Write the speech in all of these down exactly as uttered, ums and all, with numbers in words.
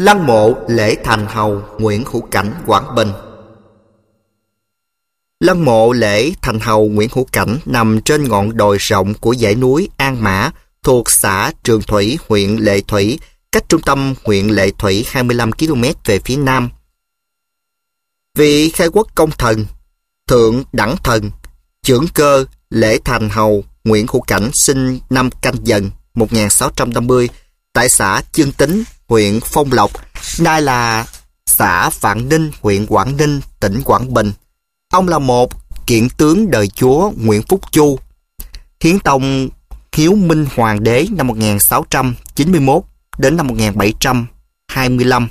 Lăng mộ Lễ Thành Hầu Nguyễn Hữu Cảnh, Quảng Bình. Lăng mộ Lễ Thành Hầu Nguyễn Hữu Cảnh nằm trên ngọn đồi rộng của dãy núi An Mã, thuộc xã Trường Thủy, huyện Lệ Thủy, cách trung tâm huyện Lệ Thủy hai mươi lăm ki lô mét về phía nam. Vị khai quốc công thần, thượng đẳng thần, chưởng cơ Lễ Thành Hầu Nguyễn Hữu Cảnh sinh năm Canh Dần một nghìn sáu trăm năm mươi tại xã Chương Tín, huyện Phong Lộc, nay là xã Vạn Ninh, huyện Quảng Ninh, tỉnh Quảng Bình. Ông là một kiện tướng đời Chúa Nguyễn Phúc Chu, Hiến Tông Hiếu Minh Hoàng đế năm một nghìn sáu trăm chín mươi mốt đến năm một nghìn bảy trăm hai mươi lăm.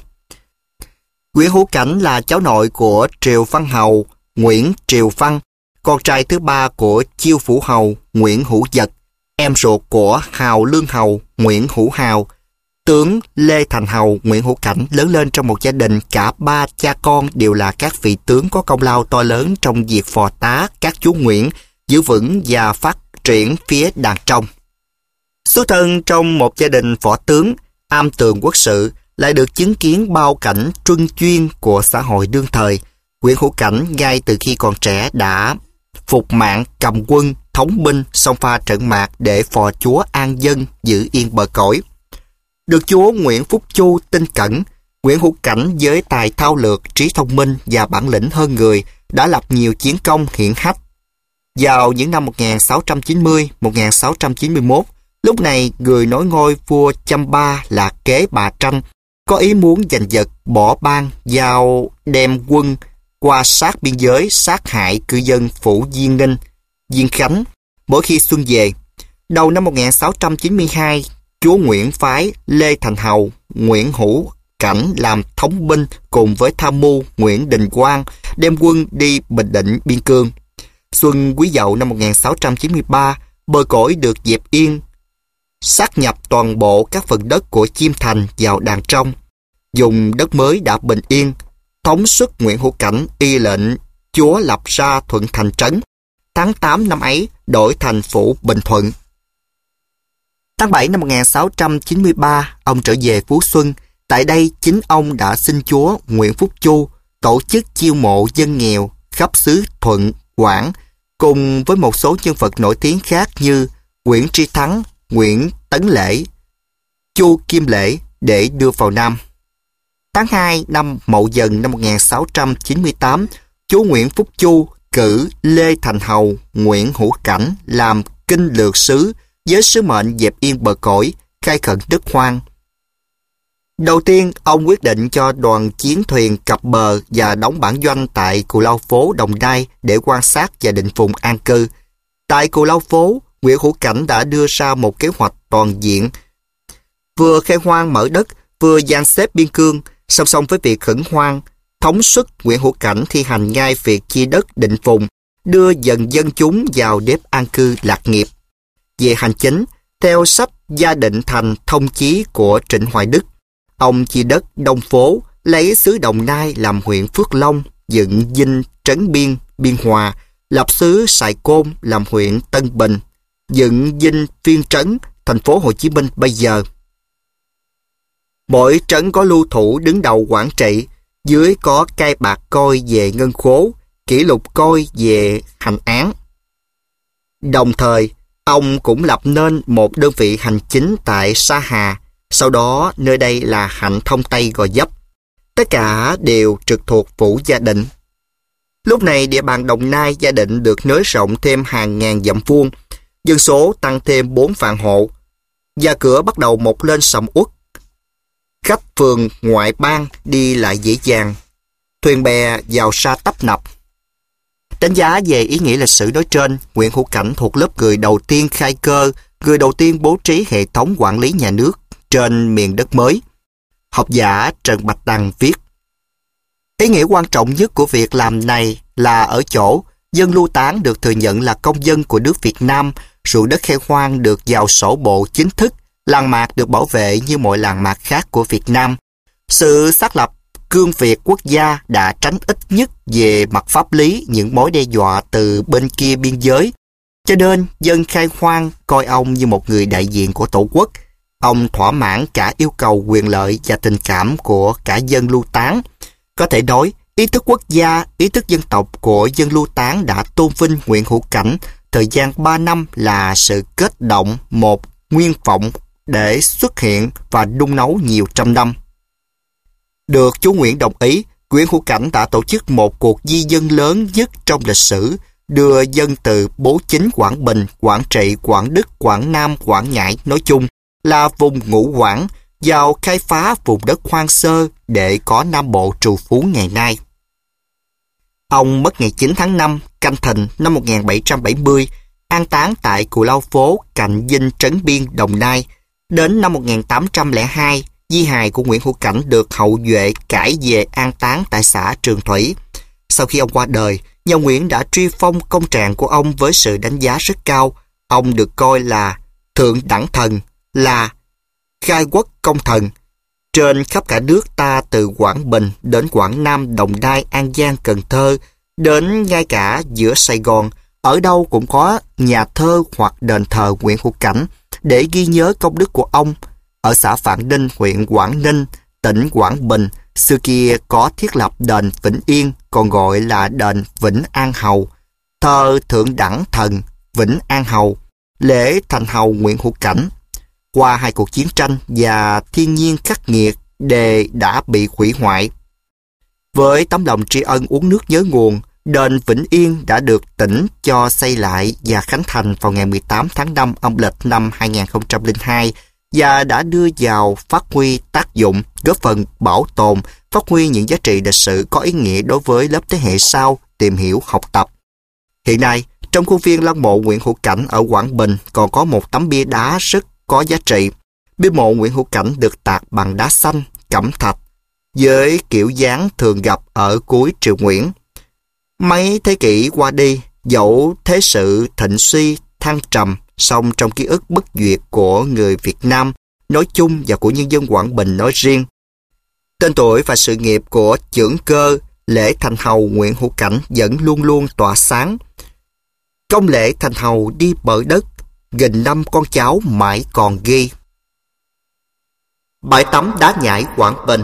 Nguyễn Hữu Cảnh là cháu nội của Triều Văn Hầu Nguyễn Triều Văn, con trai thứ ba của Chiêu Phủ Hầu Nguyễn Hữu Dật, em ruột của Hào Lương Hầu Nguyễn Hữu Hào. Tướng Lê Thành Hầu Nguyễn Hữu Cảnh lớn lên trong một gia đình cả ba cha con đều là các vị tướng có công lao to lớn trong việc phò tá các chúa Nguyễn, giữ vững và phát triển phía đàn trong. Xuất thân trong một gia đình võ tướng, am tường quốc sự, lại được chứng kiến bao cảnh truân chuyên của xã hội đương thời. Nguyễn Hữu Cảnh ngay từ khi còn trẻ đã phục mạng cầm quân, thống binh, xông pha trận mạc để phò chúa an dân, giữ yên bờ cõi. Được chúa Nguyễn Phúc Chu tin cẩn, Nguyễn Hữu Cảnh với tài thao lược, trí thông minh và bản lĩnh hơn người đã lập nhiều chiến công hiển hách. Vào những năm một nghìn sáu trăm chín mươi đến một nghìn sáu trăm chín mươi mốt, lúc này người nối ngôi vua Chăm Ba là Kế Bà Tranh có ý muốn giành giật, bỏ bang, giao đem quân qua sát biên giới sát hại cư dân phủ Diên Ninh, Diên Khánh mỗi khi xuân về. Đầu năm một nghìn sáu trăm chín mươi hai, chúa Nguyễn phái Lê Thành Hầu Nguyễn Hữu Cảnh làm thống binh cùng với tham mưu Nguyễn Đình Quang đem quân đi Bình Định biên cương. Xuân Quý Dậu năm một nghìn sáu trăm chín mươi ba, bờ cõi được dẹp yên, sáp nhập toàn bộ các phần đất của Chiêm Thành vào đàn trong. Dùng đất mới đã bình yên, thống suất Nguyễn Hữu Cảnh y lệnh chúa lập ra Thuận Thành trấn. Tháng tám năm ấy đổi thành phủ Bình Thuận. Tháng bảy năm một nghìn sáu trăm chín mươi ba, ông trở về Phú Xuân. Tại đây chính ông đã xin chúa Nguyễn Phúc Chu tổ chức chiêu mộ dân nghèo khắp xứ Thuận, Quảng, cùng với một số nhân vật nổi tiếng khác như Nguyễn Tri Thắng, Nguyễn Tấn Lễ, Chu Kim Lễ để đưa vào Nam. Tháng hai năm Mậu Dần năm một nghìn sáu trăm chín mươi tám, chúa Nguyễn Phúc Chu cử Lê Thành Hầu Nguyễn Hữu Cảnh làm kinh lược sứ với sứ mệnh dẹp yên bờ cõi, khai khẩn đất hoang. Đầu tiên, ông quyết định cho đoàn chiến thuyền cập bờ và đóng bản doanh tại Cù Lao Phố, Đồng Nai để quan sát và định vùng an cư. Tại Cù Lao Phố, Nguyễn Hữu Cảnh đã đưa ra một kế hoạch toàn diện, vừa khai hoang mở đất, vừa dàn xếp biên cương. Song song với việc khẩn hoang, thống suất Nguyễn Hữu Cảnh thi hành ngay việc chia đất định vùng, đưa dần dân chúng vào nếp an cư lạc nghiệp. Về hành chính, theo sách Gia Định Thành Thông Chí của Trịnh Hoài Đức, ông chia đất Đông Phố, lấy xứ Đồng Nai làm huyện Phước Long, dựng dinh Trấn Biên, Biên Hòa, lập xứ Sài Côn làm huyện Tân Bình, dựng dinh Phiên Trấn, thành phố Hồ Chí Minh bây giờ. Mỗi trấn có lưu thủ đứng đầu quản trị, dưới có cai bạc coi về ngân khố, kỷ lục coi về hành án. Đồng thời, ông cũng lập nên một đơn vị hành chính tại Sa Hà, sau đó nơi đây là Hạnh Thông Tây Gò Vấp. Tất cả đều trực thuộc phủ Gia Định. Lúc này địa bàn Đồng Nai Gia Định được nới rộng thêm hàng ngàn dặm vuông, dân số tăng thêm bốn vạn hộ, nhà cửa bắt đầu mọc lên sầm uất. Khách phường ngoại bang đi lại dễ dàng, thuyền bè vào xa tấp nập. Đánh giá về ý nghĩa lịch sử nói trên, Nguyễn Hữu Cảnh thuộc lớp người đầu tiên khai cơ, người đầu tiên bố trí hệ thống quản lý nhà nước trên miền đất mới. Học giả Trần Bạch Đằng viết: ý nghĩa quan trọng nhất của việc làm này là ở chỗ dân lưu tán được thừa nhận là công dân của nước Việt Nam, ruộng đất khai hoang được vào sổ bộ chính thức, làng mạc được bảo vệ như mọi làng mạc khác của Việt Nam. Sự xác lập cương Việt quốc gia đã tránh ít nhất về mặt pháp lý những mối đe dọa từ bên kia biên giới, cho nên dân khai hoang coi ông như một người đại diện của Tổ quốc. Ông thỏa mãn cả yêu cầu quyền lợi và tình cảm của cả dân Lưu Tán. Có thể nói, ý thức quốc gia, ý thức dân tộc của dân Lưu Tán đã tôn vinh Nguyễn Hữu Cảnh thời gian ba năm là sự kết động một nguyên vọng để xuất hiện và đun nấu nhiều trăm năm. Được chú Nguyễn đồng ý, Nguyễn Hữu Cảnh đã tổ chức một cuộc di dân lớn nhất trong lịch sử, đưa dân từ Bố Chính, Quảng Bình, Quảng Trị, Quảng Đức, Quảng Nam, Quảng Ngãi nói chung là vùng Ngũ Quảng vào khai phá vùng đất hoang sơ để có Nam Bộ trù phú ngày nay. Ông mất ngày chín tháng năm Canh Thìn năm một nghìn bảy trăm bảy mươi, an táng tại Cù Lao Phố cạnh dinh Trấn Biên, Đồng Nai. Đến năm một nghìn tám trăm lẻ hai, di hài của Nguyễn Hữu Cảnh được hậu duệ cải về an táng tại xã Trường Thủy. Sau khi ông qua đời, nhà Nguyễn đã truy phong công trạng của ông với sự đánh giá rất cao. Ông được coi là thượng đẳng thần, là khai quốc công thần. Trên khắp cả nước ta, từ Quảng Bình đến Quảng Nam, Đồng Nai, An Giang, Cần Thơ, đến ngay cả giữa Sài Gòn, ở đâu cũng có nhà thơ hoặc đền thờ Nguyễn Hữu Cảnh để ghi nhớ công đức của ông. Ở xã Vạn Ninh, huyện Quảng Ninh, tỉnh Quảng Bình, xưa kia có thiết lập đền Vĩnh Yên, còn gọi là đền Vĩnh An Hầu, thờ thượng đẳng thần Vĩnh An Hầu, lễ thành hầu Nguyễn Hữu Cảnh. Qua hai cuộc chiến tranh và thiên nhiên khắc nghiệt, đền đã bị hủy hoại. Với tấm lòng tri ân uống nước nhớ nguồn, đền Vĩnh Yên đã được tỉnh cho xây lại và khánh thành vào ngày mười tám tháng năm âm lịch năm hai nghìn không trăm lẻ hai và đã đưa vào phát huy tác dụng, góp phần bảo tồn, phát huy những giá trị lịch sử có ý nghĩa đối với lớp thế hệ sau tìm hiểu học tập. Hiện nay, trong khuôn viên lăng mộ Nguyễn Hữu Cảnh ở Quảng Bình còn có một tấm bia đá rất có giá trị. Bia mộ Nguyễn Hữu Cảnh được tạc bằng đá xanh, cẩm thạch, với kiểu dáng thường gặp ở cuối triều Nguyễn. Mấy thế kỷ qua đi, dẫu thế sự thịnh suy, thăng trầm, song trong ký ức bất diệt của người Việt Nam nói chung và của nhân dân Quảng Bình nói riêng, tên tuổi và sự nghiệp của chưởng cơ lễ thành hầu Nguyễn Hữu Cảnh vẫn luôn luôn tỏa sáng. Công lễ thành hầu đi bờ đất, nghìn năm con cháu mãi còn ghi. Bãi tắm đá nhảy Quảng Bình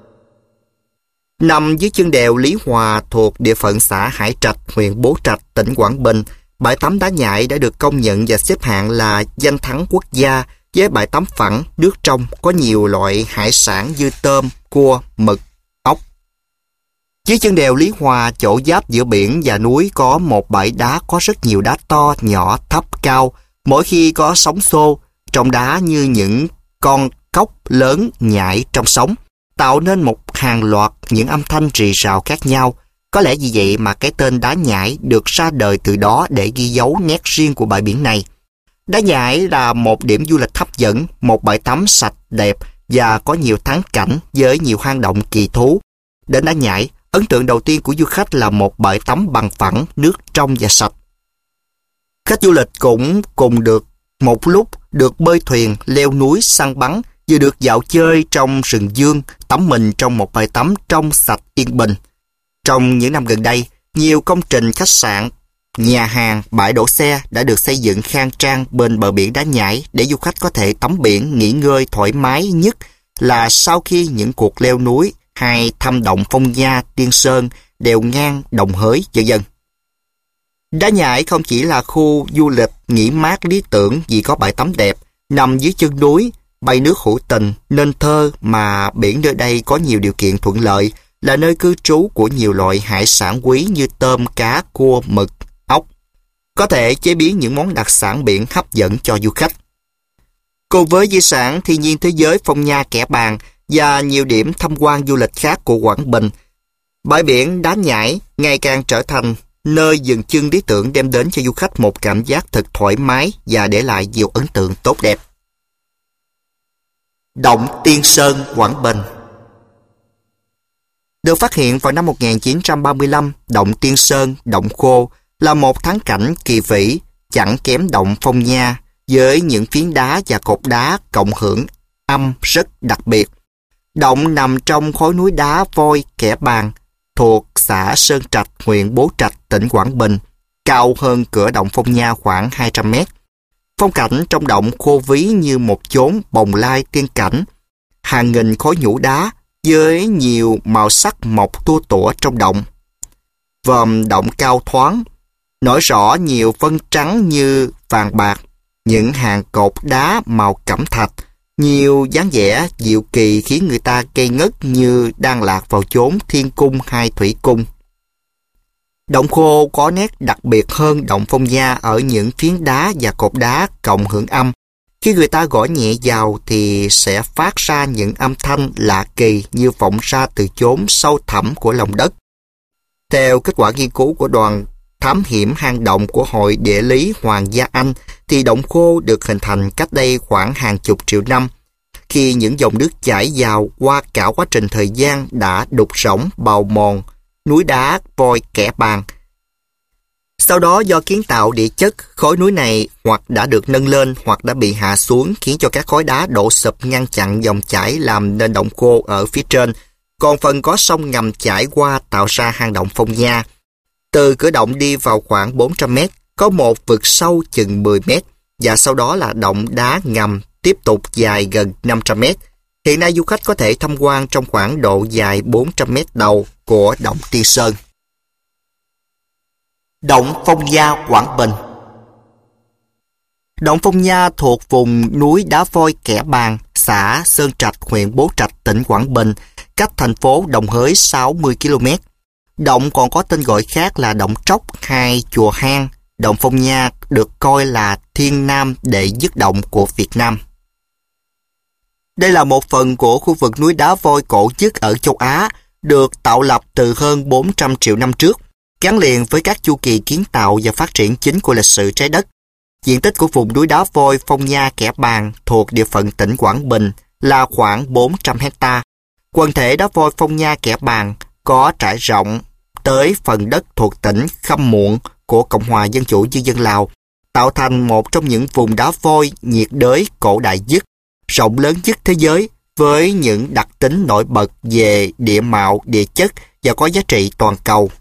nằm dưới chân đèo Lý Hòa thuộc địa phận xã Hải Trạch, huyện Bố Trạch, tỉnh Quảng Bình. Bãi tắm đá nhảy đã được công nhận và xếp hạng là danh thắng quốc gia với bãi tắm phẳng, nước trong, có nhiều loại hải sản như tôm, cua, mực, ốc. Dưới chân đèo Lý Hòa, chỗ giáp giữa biển và núi, có một bãi đá có rất nhiều đá to, nhỏ, thấp, cao. Mỗi khi có sóng xô, trong đá như những con cóc lớn nhảy trong sóng, tạo nên một hàng loạt những âm thanh rì rào khác nhau. Có lẽ vì vậy mà cái tên đá nhảy được ra đời từ đó để ghi dấu nét riêng của bãi biển này. Đá nhảy là một điểm du lịch hấp dẫn, một bãi tắm sạch đẹp và có nhiều thắng cảnh với nhiều hang động kỳ thú. Đến đá nhảy, ấn tượng đầu tiên của du khách là một bãi tắm bằng phẳng, nước trong và sạch. Khách du lịch cũng cùng được một lúc được bơi thuyền, leo núi, săn bắn, vừa được dạo chơi trong rừng dương, tắm mình trong một bãi tắm trong sạch yên bình. Trong những năm gần đây, nhiều công trình khách sạn, nhà hàng, bãi đổ xe đã được xây dựng khang trang bên bờ biển đá nhảy để du khách có thể tắm biển nghỉ ngơi thoải mái nhất là sau khi những cuộc leo núi hay thăm động Phong Nha, Tiên Sơn, đèo ngang, Đồng Hới, vân vân. Đá nhảy không chỉ là khu du lịch nghỉ mát lý tưởng vì có bãi tắm đẹp, nằm dưới chân núi, bay nước hữu tình, nên thơ mà biển nơi đây có nhiều điều kiện thuận lợi, là nơi cư trú của nhiều loại hải sản quý như tôm, cá, cua, mực, ốc. Có thể chế biến những món đặc sản biển hấp dẫn cho du khách. Cùng với di sản thiên nhiên thế giới Phong Nha, Kẻ Bàng và nhiều điểm tham quan du lịch khác của Quảng Bình, bãi biển đá nhảy ngày càng trở thành nơi dừng chân lý tưởng, đem đến cho du khách một cảm giác thật thoải mái và để lại nhiều ấn tượng tốt đẹp. Động Tiên Sơn, Quảng Bình được phát hiện vào năm một nghìn chín trăm ba mươi lăm, động Tiên Sơn, động khô, là một thắng cảnh kỳ vĩ, chẳng kém động Phong Nha, với những phiến đá và cột đá cộng hưởng âm rất đặc biệt. Động nằm trong khối núi đá Voi Kẻ Bàng, thuộc xã Sơn Trạch, huyện Bố Trạch, tỉnh Quảng Bình, cao hơn cửa động Phong Nha khoảng hai trăm mét. Phong cảnh trong động khô ví như một chốn bồng lai tiên cảnh. Hàng nghìn khối nhũ đá với nhiều màu sắc mọc tua tủa trong động. Vòm động cao thoáng, nổi rõ nhiều vân trắng như vàng bạc, những hàng cột đá màu cẩm thạch, nhiều dáng vẻ diệu kỳ khiến người ta ngây ngất như đang lạc vào chốn thiên cung hay thủy cung. Động khô có nét đặc biệt hơn động Phong Nha ở những phiến đá và cột đá cộng hưởng âm. Khi người ta gõ nhẹ vào thì sẽ phát ra những âm thanh lạ kỳ như vọng ra từ chốn sâu thẳm của lòng đất. Theo kết quả nghiên cứu của đoàn thám hiểm hang động của Hội Địa lý Hoàng gia Anh, thì động khô được hình thành cách đây khoảng hàng chục triệu năm, khi những dòng nước chảy vào qua cả quá trình thời gian đã đục rỗng bào mòn núi đá voi Kẻ Bàng. Sau đó do kiến tạo địa chất, khối núi này hoặc đã được nâng lên hoặc đã bị hạ xuống, khiến cho các khối đá đổ sụp ngăn chặn dòng chảy làm nên động khô ở phía trên. Còn phần có sông ngầm chảy qua tạo ra hang động Phong Nha. Từ cửa động đi vào khoảng bốn trăm mét, có một vực sâu chừng mười mét, và sau đó là động đá ngầm tiếp tục dài gần năm trăm mét. Hiện nay du khách có thể tham quan trong khoảng độ dài bốn trăm mét đầu của động Tiên Sơn. Động Phong Nha, Quảng Bình. Động Phong Nha thuộc vùng núi đá voi Kẻ Bàng, xã Sơn Trạch, huyện Bố Trạch, tỉnh Quảng Bình, cách thành phố Đồng Hới sáu mươi ki lô mét. Động còn có tên gọi khác là Động Tróc hay Chùa Hang. Động Phong Nha được coi là thiên nam đệ nhất động của Việt Nam. Đây là một phần của khu vực núi đá voi cổ nhất ở châu Á, được tạo lập từ hơn bốn trăm triệu năm trước, gắn liền với các chu kỳ kiến tạo và phát triển chính của lịch sử trái đất. Diện tích của vùng núi đá voi Phong Nha Kẻ Bàng thuộc địa phận tỉnh Quảng Bình là khoảng bốn trăm hecta. Quần thể đá voi Phong Nha Kẻ Bàng có trải rộng tới phần đất thuộc tỉnh Khăm Muộn của Cộng hòa Dân chủ Nhân dân Lào, tạo thành một trong những vùng đá voi nhiệt đới cổ đại nhất, rộng lớn nhất thế giới, với những đặc tính nổi bật về địa mạo, địa chất và có giá trị toàn cầu.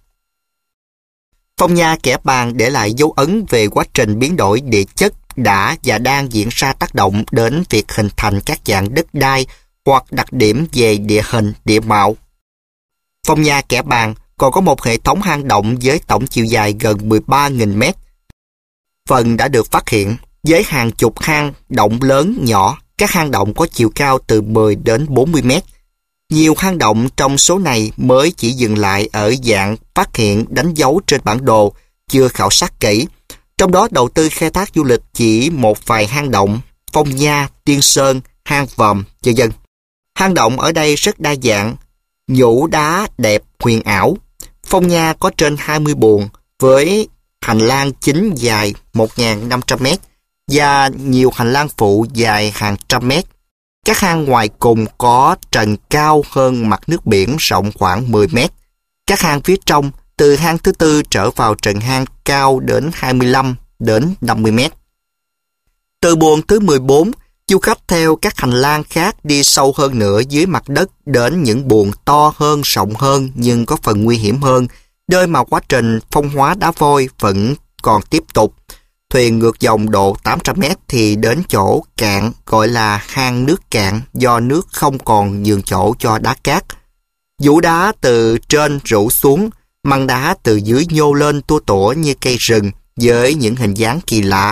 Phong Nha Kẻ Bàng để lại dấu ấn về quá trình biến đổi địa chất đã và đang diễn ra, tác động đến việc hình thành các dạng đất đai hoặc đặc điểm về địa hình, địa mạo. Phong Nha Kẻ Bàng còn có một hệ thống hang động với tổng chiều dài gần mười ba nghìn mét. Phần đã được phát hiện với hàng chục hang động lớn nhỏ. Các hang động có chiều cao từ mười đến bốn mươi mét. Nhiều hang động trong số này mới chỉ dừng lại ở dạng phát hiện đánh dấu trên bản đồ, chưa khảo sát kỹ. Trong đó đầu tư khai thác du lịch chỉ một vài hang động, Phong Nha, Tiên Sơn, hang Vòm, vân vân. Hang động ở đây rất đa dạng, nhũ đá đẹp huyền ảo. Phong Nha có trên hai mươi buồng với hành lang chính dài một nghìn năm trăm mét và nhiều hành lang phụ dài hàng trăm mét. Các hang ngoài cùng có trần cao hơn mặt nước biển, rộng khoảng mười mét. Các hang phía trong từ hang thứ tư trở vào trần hang cao đến hai mươi lăm đến năm mươi mét. Từ buồng thứ mười bốn, du khách theo các hành lang khác đi sâu hơn nữa dưới mặt đất đến những buồng to hơn, rộng hơn nhưng có phần nguy hiểm hơn, nơi mà quá trình phong hóa đá voi vẫn còn tiếp tục. Thuyền ngược dòng độ tám trăm mét thì đến chỗ cạn gọi là hang nước cạn, do nước không còn nhường chỗ cho đá cát. Vũ đá từ trên rủ xuống, măng đá từ dưới nhô lên tua tủa như cây rừng với những hình dáng kỳ lạ.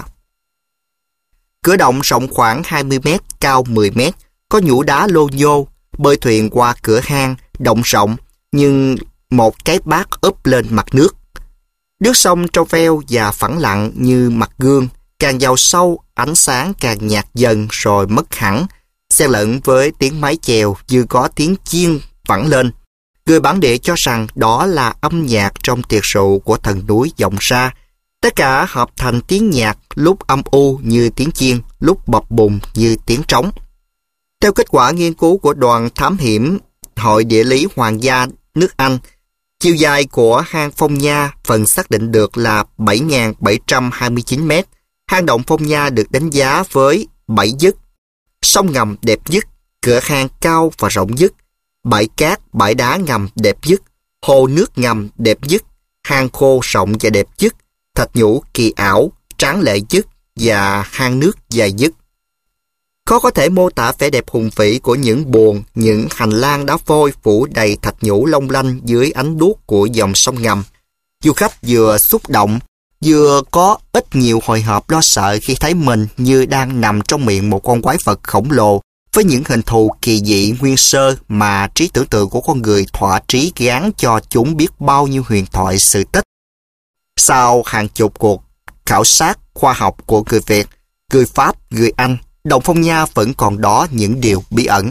Cửa động rộng khoảng hai mươi mét, cao mười mét, có nhũ đá lô nhô, bơi thuyền qua cửa hang, động rộng nhưng một cái bát úp lên mặt nước. Nước sông trong veo và phẳng lặng như mặt gương, càng vào sâu, ánh sáng càng nhạt dần rồi mất hẳn, xen lẫn với tiếng mái chèo như có tiếng chiên vẳng lên. Người bản địa cho rằng đó là âm nhạc trong tiệc rượu của thần núi vọng ra. Tất cả hợp thành tiếng nhạc, lúc âm u như tiếng chiên, lúc bập bùng như tiếng trống. Theo kết quả nghiên cứu của đoàn thám hiểm Hội Địa lý Hoàng gia nước Anh, chiều dài của hang Phong Nha phần xác định được là bảy nghìn bảy trăm hai mươi chín mét. Hang động Phong Nha được đánh giá với bảy dứt: sông ngầm đẹp nhất, cửa hang cao và rộng nhất, bãi cát, bãi đá ngầm đẹp nhất, hồ nước ngầm đẹp nhất, hang khô rộng và đẹp nhất, thạch nhũ kỳ ảo, tráng lệ nhất, và hang nước dài dứt. Khó có thể mô tả vẻ đẹp hùng vĩ của những buồng, những hành lang đá vôi phủ đầy thạch nhũ long lanh dưới ánh đuốc của dòng sông ngầm. Du khách vừa xúc động, vừa có ít nhiều hồi hộp lo sợ khi thấy mình như đang nằm trong miệng một con quái vật khổng lồ với những hình thù kỳ dị nguyên sơ mà trí tưởng tượng của con người thỏa trí gán cho chúng biết bao nhiêu huyền thoại sự tích. Sau hàng chục cuộc khảo sát khoa học của người Việt, người Pháp, người Anh, Động Phong Nha vẫn còn đó những điều bí ẩn.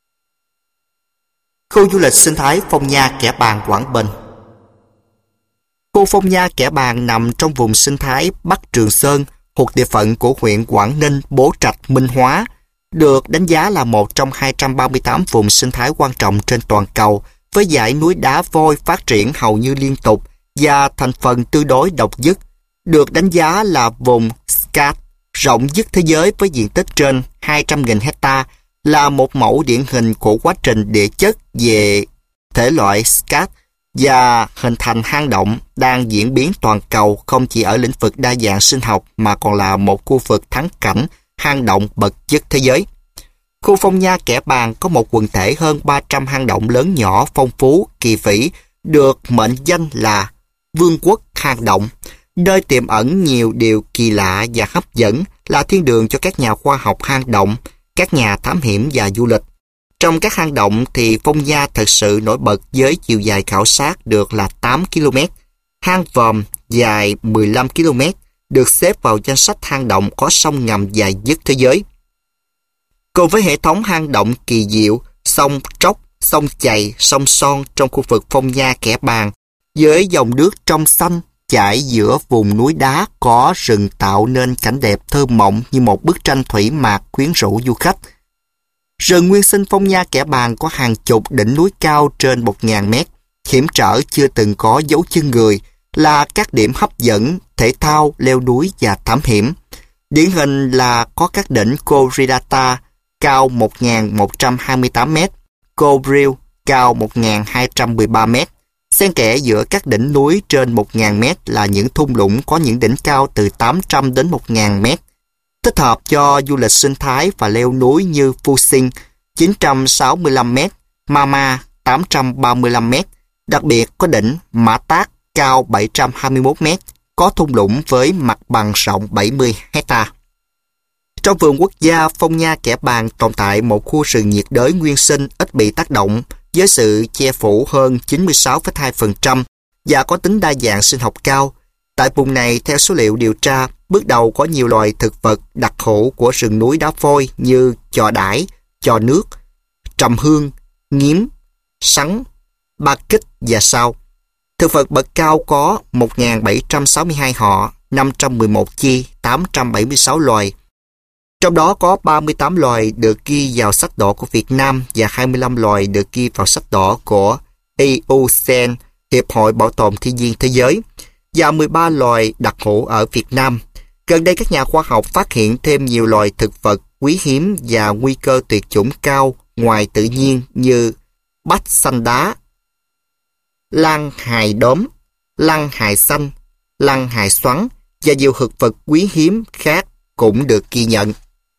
Khu du lịch sinh thái Phong Nha Kẻ Bàng, Quảng Bình. Khu Phong Nha Kẻ Bàng nằm trong vùng sinh thái Bắc Trường Sơn, thuộc địa phận của huyện Quảng Ninh, Bố Trạch, Minh Hóa, được đánh giá là một trong hai trăm ba mươi tám vùng sinh thái quan trọng trên toàn cầu, với dãy núi đá vôi phát triển hầu như liên tục và thành phần tương đối độc nhất, được đánh giá là vùng skarst rộng nhất thế giới với diện tích trên hai trăm nghìn hecta, là một mẫu điển hình của quá trình địa chất về thể loại skarst và hình thành hang động đang diễn biến toàn cầu, không chỉ ở lĩnh vực đa dạng sinh học mà còn là một khu vực thắng cảnh hang động bậc nhất thế giới. Khu Phong Nha Kẻ Bàng có một quần thể hơn ba trăm hang động lớn nhỏ, phong phú, kỳ vĩ, được mệnh danh là Vương quốc hang động, nơi tiềm ẩn nhiều điều kỳ lạ và hấp dẫn, là thiên đường cho các nhà khoa học hang động, các nhà thám hiểm và du lịch. Trong các hang động thì Phong Nha thật sự nổi bật với chiều dài khảo sát được là tám ki lô mét. Hang Vòm dài mười lăm ki lô mét, được xếp vào danh sách hang động có sông ngầm dài nhất thế giới. Cùng với hệ thống hang động kỳ diệu, sông Tróc, sông Chày, sông Son trong khu vực Phong Nha Kẻ Bàng, với dòng nước trong xanh chảy giữa vùng núi đá có rừng tạo nên cảnh đẹp thơ mộng như một bức tranh thủy mạc quyến rũ du khách. Rừng nguyên sinh Phong Nha Kẻ Bàng có hàng chục đỉnh núi cao trên một nghìn mét, hiểm trở chưa từng có dấu chân người, là các điểm hấp dẫn, thể thao, leo núi và thám hiểm. Điển hình là có các đỉnh Koridata cao một nghìn một trăm hai mươi tám mét, Kobril cao một nghìn hai trăm mười ba mét. Xen kẽ giữa các đỉnh núi trên một nghìn mét là những thung lũng có những đỉnh cao từ tám trăm đến một nghìn mét, thích hợp cho du lịch sinh thái và leo núi như Fuxing chín trăm sáu mươi lăm mét, Mama tám trăm ba mươi lăm mét. Đặc biệt có đỉnh Mã Tát cao bảy trăm hai mươi mốt mét, có thung lũng với mặt bằng rộng bảy mươi hecta. Trong vườn quốc gia Phong Nha Kẻ Bàng tồn tại một khu rừng nhiệt đới nguyên sinh ít bị tác động, với sự che phủ hơn chín mươi sáu phẩy hai phần trăm và có tính đa dạng sinh học cao. Tại vùng này, theo số liệu điều tra, bước đầu có nhiều loài thực vật đặc hữu của rừng núi đá vôi như chò đải, chò nước, trầm hương, nghiếm, sắn, ba kích và sao. Thực vật bậc cao có một nghìn bảy trăm sáu mươi hai họ, năm trăm mười một chi, tám trăm bảy mươi sáu loài. Trong đó có ba mươi tám loài được ghi vào sách đỏ của Việt Nam và hai mươi lăm loài được ghi vào sách đỏ của i u xê en, Hiệp hội Bảo tồn Thiên nhiên Thế giới, và mười ba loài đặc hữu ở Việt Nam. Gần đây các nhà khoa học phát hiện thêm nhiều loài thực vật quý hiếm và nguy cơ tuyệt chủng cao ngoài tự nhiên như bách xanh đá, lan hài đốm, lăng hài xanh, lăng hài xoắn và nhiều thực vật quý hiếm khác cũng được ghi nhận.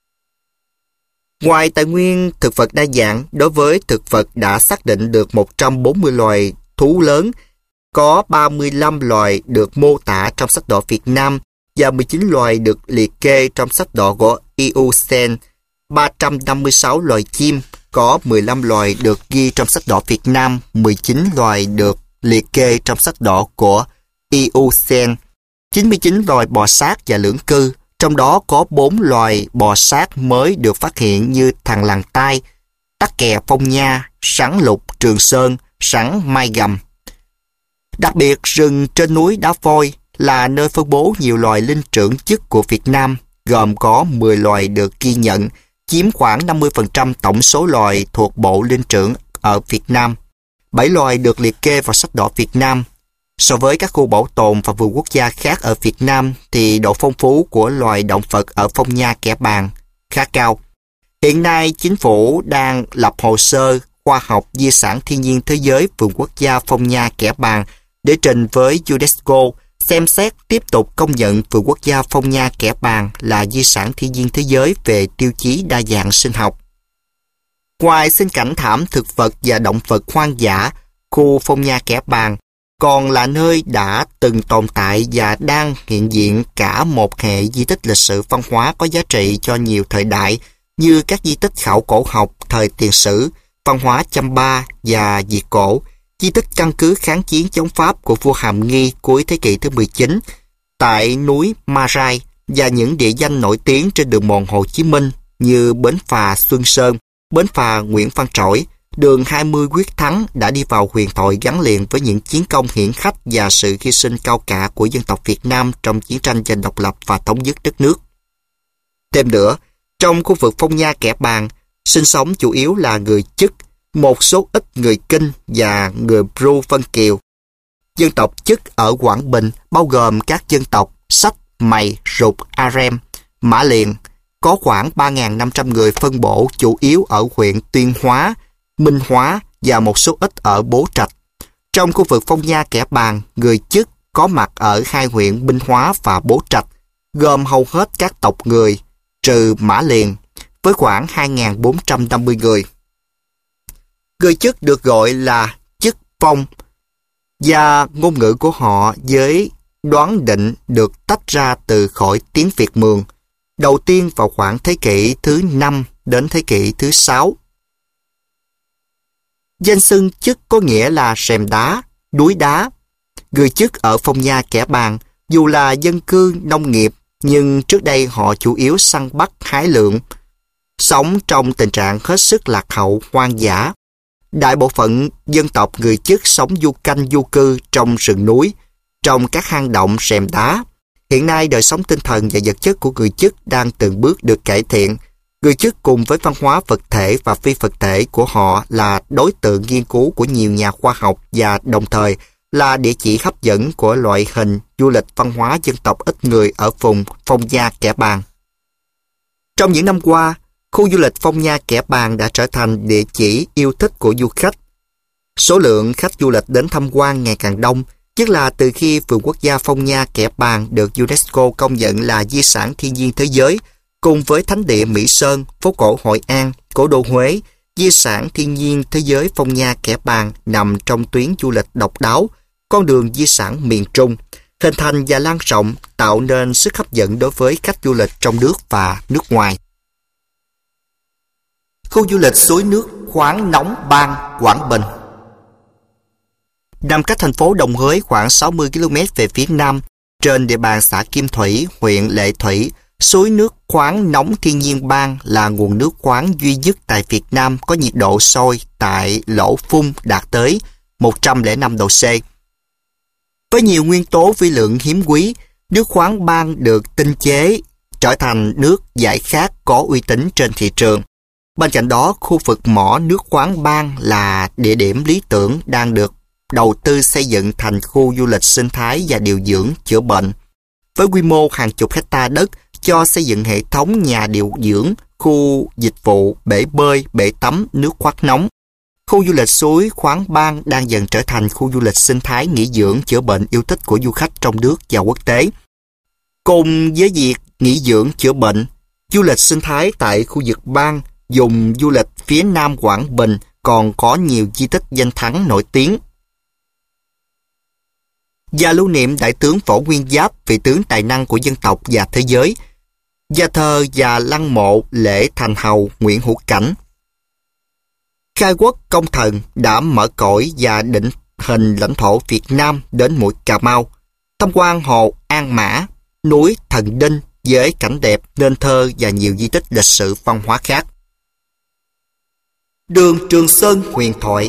Ngoài tài nguyên thực vật đa dạng, đối với thực vật đã xác định được một trăm bốn mươi loài thú lớn, có ba mươi lăm loài được mô tả trong sách đỏ Việt Nam và mười chín loài được liệt kê trong sách đỏ của i u xê en, ba trăm năm mươi sáu loài chim, có mười lăm loài được ghi trong sách đỏ Việt Nam, mười chín loài được liệt kê trong sách đỏ của i u xê en, chín mươi chín loài bò sát và lưỡng cư, trong đó có bốn loài bò sát mới được phát hiện như thằn lằn tai, tắc kè Phong Nha, sắn lục Trường Sơn, sắn mai gầm. Đặc biệt, rừng trên núi đá vôi là nơi phân bố nhiều loài linh trưởng chức của Việt Nam, gồm có mười loài được ghi nhận, chiếm khoảng năm mươi phần trăm tổng số loài thuộc bộ linh trưởng ở Việt Nam. bảy loài được liệt kê vào sách đỏ Việt Nam. So với các khu bảo tồn và vườn quốc gia khác ở Việt Nam thì độ phong phú của loài động vật ở Phong Nha Kẻ Bàng khá cao. Hiện nay, chính phủ đang lập hồ sơ khoa học di sản thiên nhiên thế giới vườn quốc gia Phong Nha Kẻ Bàng để trình với UNESCO xem xét tiếp tục công nhận vườn quốc gia Phong Nha Kẻ Bàng là di sản thiên nhiên thế giới về tiêu chí đa dạng sinh học. Ngoài sinh cảnh thảm thực vật và động vật hoang dã, khu Phong Nha Kẻ Bàng còn là nơi đã từng tồn tại và đang hiện diện cả một hệ di tích lịch sử văn hóa có giá trị cho nhiều thời đại như các di tích khảo cổ học thời tiền sử, văn hóa Champa và Việt cổ, di tích căn cứ kháng chiến chống Pháp của vua Hàm Nghi cuối thế kỷ thứ mười chín tại núi Marai và những địa danh nổi tiếng trên đường mòn Hồ Chí Minh như bến phà Xuân Sơn, bến phà Nguyễn Văn Trỗi, đường hai mươi quyết thắng đã đi vào huyền thoại gắn liền với những chiến công hiển hách và sự hy sinh cao cả của dân tộc Việt Nam trong chiến tranh giành độc lập và thống nhất đất nước. Thêm nữa, trong khu vực Phong Nha Kẻ Bàng, sinh sống chủ yếu là người Chứt, một số ít người Kinh và người Bru Vân Kiều. Dân tộc Chứt ở Quảng Bình bao gồm các dân tộc Sách, Mày, Rục, Arem, Mã Liền, có khoảng ba nghìn năm trăm người phân bổ chủ yếu ở huyện Tuyên Hóa, Minh Hóa và một số ít ở Bố Trạch. Trong khu vực Phong Nha Kẻ Bàng, người Chứt có mặt ở hai huyện Minh Hóa và Bố Trạch, gồm hầu hết các tộc người, trừ Mã Liền, với khoảng hai nghìn bốn trăm năm mươi người. Người Chứt được gọi là Chứt Phong, và ngôn ngữ của họ với đoán định được tách ra từ khỏi tiếng Việt Mường, đầu tiên vào khoảng thế kỷ thứ năm đến thế kỷ thứ sáu. Danh xưng Chứt có nghĩa là rèm đá, núi đá. Người Chứt ở Phong Nha Kẻ Bàng dù là dân cư nông nghiệp, nhưng trước đây họ chủ yếu săn bắt hái lượm, sống trong tình trạng hết sức lạc hậu, hoang dã. Đại bộ phận dân tộc người Chứt sống du canh du cư trong rừng núi, trong các hang động rèm đá. Hiện nay đời sống tinh thần và vật chất của người Chứt đang từng bước được cải thiện. Người Chứt cùng với văn hóa vật thể và phi vật thể của họ là đối tượng nghiên cứu của nhiều nhà khoa học và đồng thời là địa chỉ hấp dẫn của loại hình du lịch văn hóa dân tộc ít người ở vùng Phong Nha Kẻ Bàng. Trong những năm qua, khu du lịch Phong Nha Kẻ Bàng đã trở thành địa chỉ yêu thích của du khách. Số lượng khách du lịch đến tham quan ngày càng đông, nhất là từ khi vườn quốc gia Phong Nha Kẻ Bàng được UNESCO công nhận là di sản thiên nhiên thế giới, cùng với thánh địa Mỹ Sơn, phố cổ Hội An, cố đô Huế. Di sản thiên nhiên thế giới Phong Nha Kẻ Bàng nằm trong tuyến du lịch độc đáo, con đường di sản miền Trung, hình thành và lan rộng, tạo nên sức hấp dẫn đối với khách du lịch trong nước và nước ngoài. Khu du lịch suối nước khoáng nóng Bang, Quảng Bình nằm cách thành phố Đồng Hới khoảng sáu mươi ki lô mét về phía nam, trên địa bàn xã Kim Thủy, huyện Lệ Thủy. Suối nước khoáng nóng thiên nhiên Bang là nguồn nước khoáng duy nhất tại Việt Nam có nhiệt độ sôi tại lỗ phun đạt tới một trăm lẻ năm độ C. Với nhiều nguyên tố vi lượng hiếm quý, nước khoáng Bang được tinh chế trở thành nước giải khát có uy tín trên thị trường. Bên cạnh đó, khu vực mỏ nước khoáng Bang là địa điểm lý tưởng đang được đầu tư xây dựng thành khu du lịch sinh thái và điều dưỡng chữa bệnh. Với quy mô hàng chục hecta đất cho xây dựng hệ thống nhà điều dưỡng, khu dịch vụ, bể bơi, bể tắm, nước khoáng nóng. Khu du lịch suối khoáng Bang đang dần trở thành khu du lịch sinh thái nghỉ dưỡng chữa bệnh yêu thích của du khách trong nước và quốc tế. Cùng với việc nghỉ dưỡng chữa bệnh, du lịch sinh thái tại khu vực Bang, vùng du lịch phía nam Quảng Bình còn có nhiều di tích danh thắng nổi tiếng. Và lưu niệm Đại tướng Võ Nguyên Giáp, vị tướng tài năng của dân tộc và thế giới. Gia thờ và lăng mộ Lễ Thành Hầu Nguyễn Hữu Cảnh. Khai quốc công thần đã mở cõi và định hình lãnh thổ Việt Nam đến mũi Cà Mau. Tham quan hồ An Mã, núi Thần Đinh với cảnh đẹp, nên thơ và nhiều di tích lịch sử văn hóa khác. Đường Trường Sơn huyền thoại.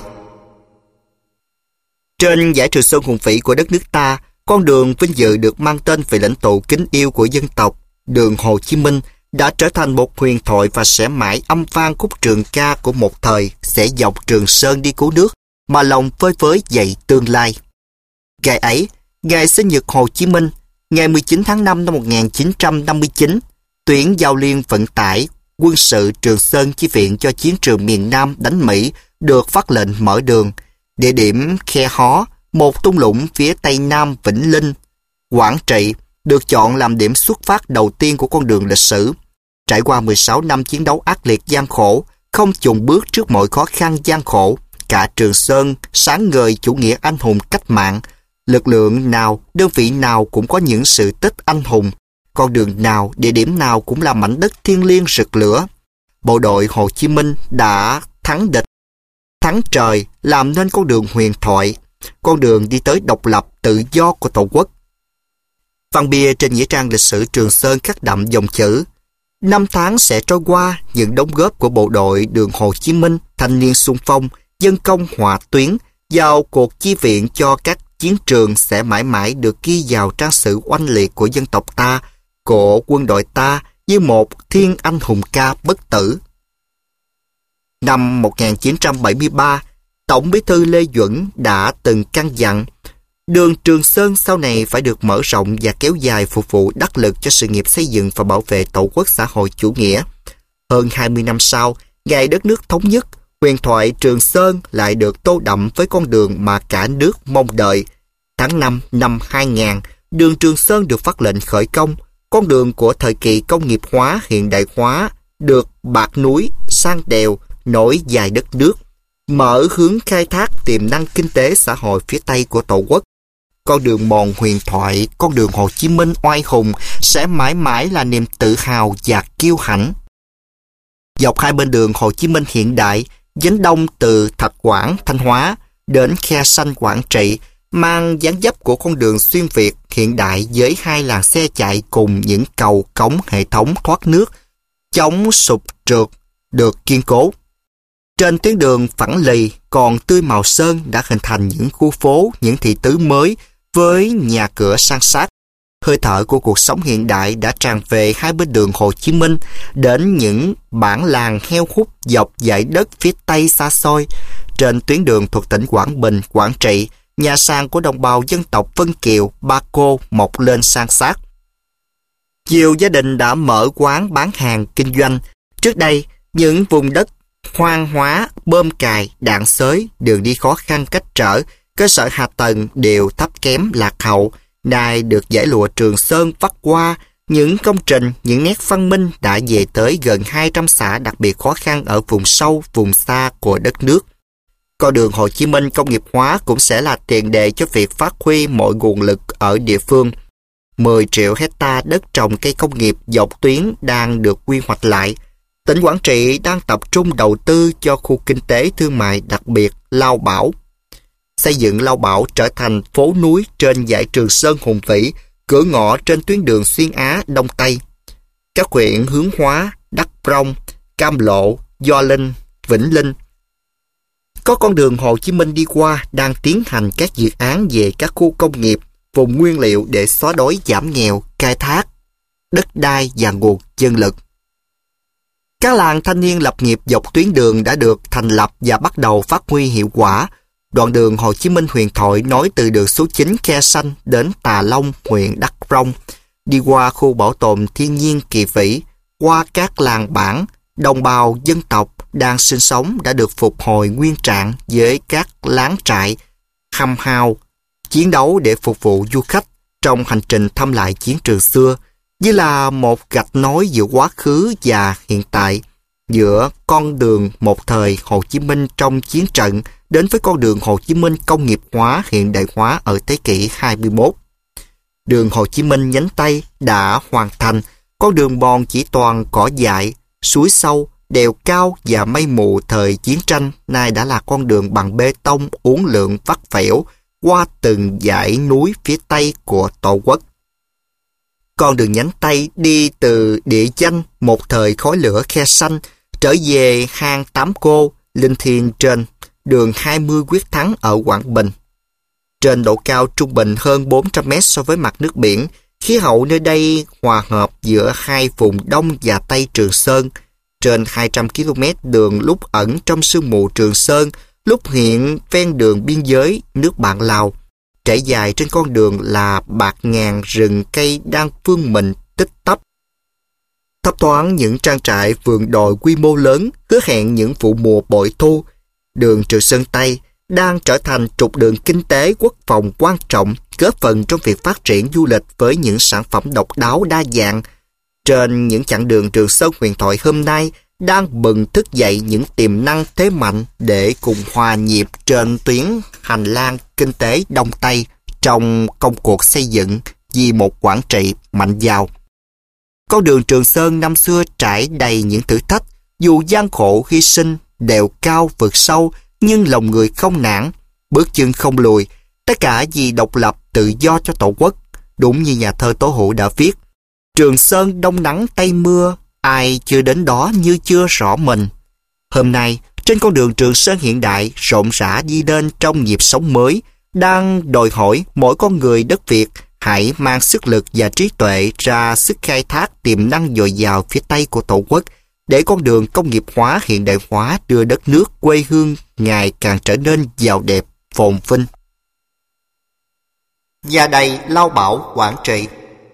Trên dải Trường Sơn hùng vĩ của đất nước ta, con đường vinh dự được mang tên vị lãnh tụ kính yêu của dân tộc, đường Hồ Chí Minh, đã trở thành một huyền thoại và sẽ mãi âm vang khúc trường ca của một thời sẽ dọc Trường Sơn đi cứu nước, mà lòng phơi phới dậy tương lai. Ngày ấy, ngày sinh nhật Hồ Chí Minh, ngày mười chín tháng năm năm một nghìn chín trăm năm mươi chín, tuyến giao liên vận tải quân sự Trường Sơn chi viện cho chiến trường miền Nam đánh Mỹ được phát lệnh mở đường. Địa điểm Khe Hó, một thung lũng phía tây nam Vĩnh Linh, Quảng Trị được chọn làm điểm xuất phát đầu tiên của con đường lịch sử. Trải qua mười sáu năm chiến đấu ác liệt gian khổ, không chùn bước trước mọi khó khăn gian khổ, cả Trường Sơn sáng ngời chủ nghĩa anh hùng cách mạng. Lực lượng nào, đơn vị nào cũng có những sự tích anh hùng. Con đường nào, địa điểm nào cũng là mảnh đất thiêng liêng rực lửa. Bộ đội Hồ Chí Minh đã thắng địch, thắng trời, làm nên con đường huyền thoại, con đường đi tới độc lập tự do của Tổ quốc. Văn bia trên nghĩa trang lịch sử Trường Sơn khắc đậm dòng chữ: năm tháng sẽ trôi qua, những đóng góp của bộ đội đường Hồ Chí Minh, thanh niên xung phong, dân công hỏa tuyến vào cuộc chi viện cho các chiến trường sẽ mãi mãi được ghi vào trang sử oanh liệt của dân tộc ta, của quân đội ta như một thiên anh hùng ca bất tử. Năm một nghìn chín trăm bảy mươi ba, Tổng Bí thư Lê Duẩn đã từng căn dặn đường Trường Sơn sau này phải được mở rộng và kéo dài phục vụ đắc lực cho sự nghiệp xây dựng và bảo vệ Tổ quốc xã hội chủ nghĩa. Hơn hai mươi năm sau, ngày đất nước thống nhất, huyền thoại Trường Sơn lại được tô đậm với con đường mà cả nước mong đợi. Tháng năm năm hai nghìn, đường Trường Sơn được phát lệnh khởi công, con đường của thời kỳ công nghiệp hóa hiện đại hóa, được bạc núi, sang đèo, nối dài đất nước, mở hướng khai thác tiềm năng kinh tế xã hội phía Tây của Tổ quốc. Con đường mòn huyền thoại, con đường Hồ Chí Minh oai hùng sẽ mãi mãi là niềm tự hào và kiêu hãnh. Dọc hai bên đường Hồ Chí Minh hiện đại, nhánh đông từ Thạch Quảng, Thanh Hóa đến Khe Sanh, Quảng Trị, mang dáng dấp của con đường xuyên Việt hiện đại với hai làn xe chạy cùng những cầu cống hệ thống thoát nước, chống sụp trượt được kiên cố. Trên tuyến đường phẳng lì còn tươi màu sơn đã hình thành những khu phố, những thị tứ mới với nhà cửa san sát. Hơi thở của cuộc sống hiện đại đã tràn về hai bên đường Hồ Chí Minh đến những bản làng heo hút dọc dãy đất phía Tây xa xôi. Trên tuyến đường thuộc tỉnh Quảng Bình, Quảng Trị, nhà sàn của đồng bào dân tộc Vân Kiều, Ba Cô mọc lên san sát. Nhiều gia đình đã mở quán bán hàng kinh doanh. Trước đây, những vùng đất hoang hóa, bơm cài, đạn xới, đường đi khó khăn cách trở, cơ sở hạ tầng đều thấp kém lạc hậu, nay được giải lụa Trường Sơn vắt qua, những công trình, những nét văn minh đã về tới gần hai trăm xã đặc biệt khó khăn ở vùng sâu, vùng xa của đất nước. Con đường Hồ Chí Minh công nghiệp hóa cũng sẽ là tiền đề cho việc phát huy mọi nguồn lực ở địa phương. mười triệu hecta đất trồng cây công nghiệp dọc tuyến đang được quy hoạch lại. Tỉnh Quảng Trị đang tập trung đầu tư cho khu kinh tế thương mại đặc biệt Lao Bảo. Xây dựng Lao Bảo trở thành phố núi trên dãy Trường Sơn hùng vĩ, cửa ngõ trên tuyến đường xuyên Á Đông Tây. Các huyện Hướng Hóa, Đắk Rông, Cam Lộ, Gio Linh, Vĩnh Linh có con đường Hồ Chí Minh đi qua đang tiến hành các dự án về các khu công nghiệp, vùng nguyên liệu để xóa đói giảm nghèo, khai thác đất đai và nguồn nhân lực. Các làng thanh niên lập nghiệp dọc tuyến đường đã được thành lập và bắt đầu phát huy hiệu quả. Đoạn đường Hồ Chí Minh huyền thoại nối từ đường số chín Khe Sanh đến Tà Long, huyện Đắk Rông, đi qua khu bảo tồn thiên nhiên Kỳ Vĩ, qua các làng bản, đồng bào dân tộc đang sinh sống đã được phục hồi nguyên trạng với các láng trại, hầm hào, chiến đấu để phục vụ du khách trong hành trình thăm lại chiến trường xưa, như là một gạch nối giữa quá khứ và hiện tại, giữa con đường một thời Hồ Chí Minh trong chiến trận đến với con đường Hồ Chí Minh công nghiệp hóa hiện đại hóa ở thế kỷ hai mươi mốt. Đường Hồ Chí Minh nhánh Tây đã hoàn thành, con đường mòn chỉ toàn cỏ dại, suối sâu, đèo cao và mây mù thời chiến tranh nay đã là con đường bằng bê tông uốn lượn vắt vẻo qua từng dãy núi phía Tây của Tổ quốc. Con đường nhánh Tây đi từ địa danh một thời khói lửa Khe Sanh trở về hang Tám Cô, Linh Thiên trên đường hai mươi Quyết Thắng ở Quảng Bình. Trên độ cao trung bình hơn bốn trăm mét so với mặt nước biển, khí hậu nơi đây hòa hợp giữa hai vùng Đông và Tây Trường Sơn. Trên hai trăm ki lô mét đường lúc ẩn trong sương mù Trường Sơn, lúc hiện ven đường biên giới nước bạn Lào. Trải dài trên con đường là bạt ngàn rừng cây đang vươn mình tích tắp. Thấp thoáng những trang trại vườn đồi quy mô lớn hứa hẹn những vụ mùa bội thu. Đường Trường Sơn Tây đang trở thành trục đường kinh tế quốc phòng quan trọng góp phần trong việc phát triển du lịch với những sản phẩm độc đáo đa dạng. Trên những chặng đường Trường Sơn huyền thoại hôm nay đang bừng thức dậy những tiềm năng thế mạnh để cùng hòa nhịp trên tuyến hành lang kinh tế Đông Tây trong công cuộc xây dựng vì một Quảng Trị mạnh giàu. Con đường Trường Sơn năm xưa trải đầy những thử thách, dù gian khổ hy sinh, đèo cao vượt sâu, nhưng lòng người không nản, bước chân không lùi, tất cả vì độc lập tự do cho Tổ quốc. Đúng như nhà thơ Tố Hữu đã viết: Trường Sơn đông nắng tây mưa, ai chưa đến đó như chưa rõ mình. Hôm nay, trên con đường Trường Sơn hiện đại rộn rã đi lên trong nhịp sống mới, đang đòi hỏi mỗi con người đất Việt hãy mang sức lực và trí tuệ ra sức khai thác tiềm năng dồi dào phía Tây của Tổ quốc, để con đường công nghiệp hóa hiện đại hóa đưa đất nước quê hương ngày càng trở nên giàu đẹp, phồn vinh. Nhà đầy Lao Bảo, Quảng Trị.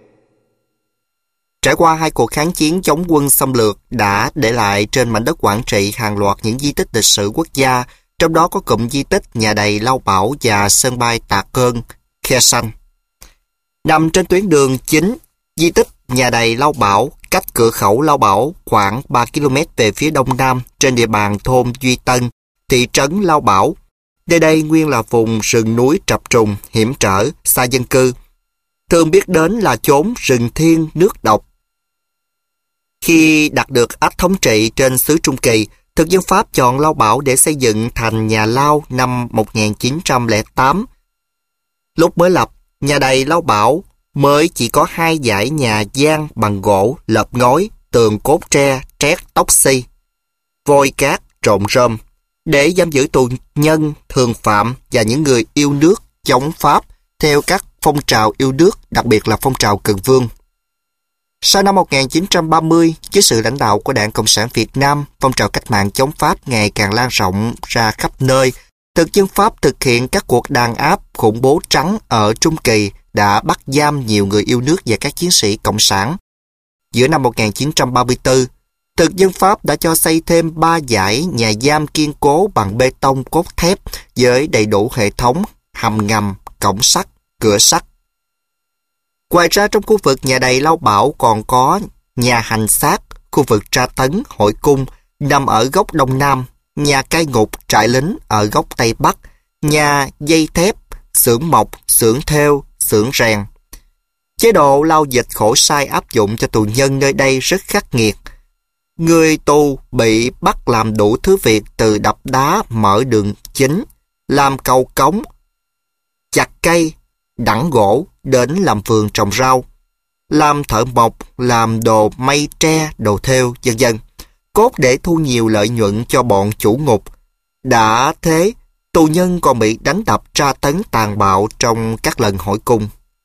Trải qua hai cuộc kháng chiến chống quân xâm lược đã để lại trên mảnh đất Quảng Trị hàng loạt những di tích lịch sử quốc gia, trong đó có cụm di tích nhà đầy Lao Bảo và sân bay Tạ Cơn, Khe Sanh. Nằm trên tuyến đường chính, di tích nhà đầy Lao Bảo cách cửa khẩu Lao Bảo khoảng ba ki lô mét về phía đông nam trên địa bàn thôn Duy Tân, thị trấn Lao Bảo. Nơi đây nguyên là vùng rừng núi trập trùng, hiểm trở, xa dân cư, thường biết đến là chốn rừng thiên nước độc. Khi đạt được ách thống trị trên xứ Trung Kỳ, thực dân Pháp chọn Lao Bảo để xây dựng thành nhà Lao năm một nghìn chín trăm lẻ tám. Lúc mới lập, nhà đầy Lao Bảo mới chỉ có hai dãy nhà gian bằng gỗ, lợp ngói, tường cốt tre, trét tóc xi, vôi cát, trộn rơm, để giam giữ tù nhân, thường phạm và những người yêu nước chống Pháp theo các phong trào yêu nước, đặc biệt là phong trào Cần Vương. Sau năm một nghìn chín trăm ba mươi, dưới sự lãnh đạo của Đảng Cộng sản Việt Nam, phong trào cách mạng chống Pháp ngày càng lan rộng ra khắp nơi. Thực dân Pháp thực hiện các cuộc đàn áp khủng bố trắng ở Trung Kỳ đã bắt giam nhiều người yêu nước và các chiến sĩ cộng sản. Giữa năm một nghìn chín trăm ba mươi tư, thực dân Pháp đã cho xây thêm ba dãy nhà giam kiên cố bằng bê tông cốt thép với đầy đủ hệ thống hầm ngầm, cổng sắt, cửa sắt. Ngoài ra, trong khu vực nhà đầy Lao Bảo còn có nhà hành xác, khu vực tra tấn, hội cung nằm ở góc đông nam, nhà cai ngục, trại lính ở góc tây bắc, nhà dây thép, xưởng mộc, xưởng thêu, xưởng rèn. Chế độ lao dịch khổ sai áp dụng cho tù nhân nơi đây rất khắc nghiệt. Người tù bị bắt làm đủ thứ việc từ đập đá mở đường chính, làm cầu cống, chặt cây, đẵng gỗ đến làm vườn trồng rau, làm thợ mộc, làm đồ may tre, đồ thêu, vân vân, cốt để thu nhiều lợi nhuận cho bọn chủ ngục. Đã thế, tù nhân còn bị đánh đập, tra tấn tàn bạo trong các lần hỏi cung.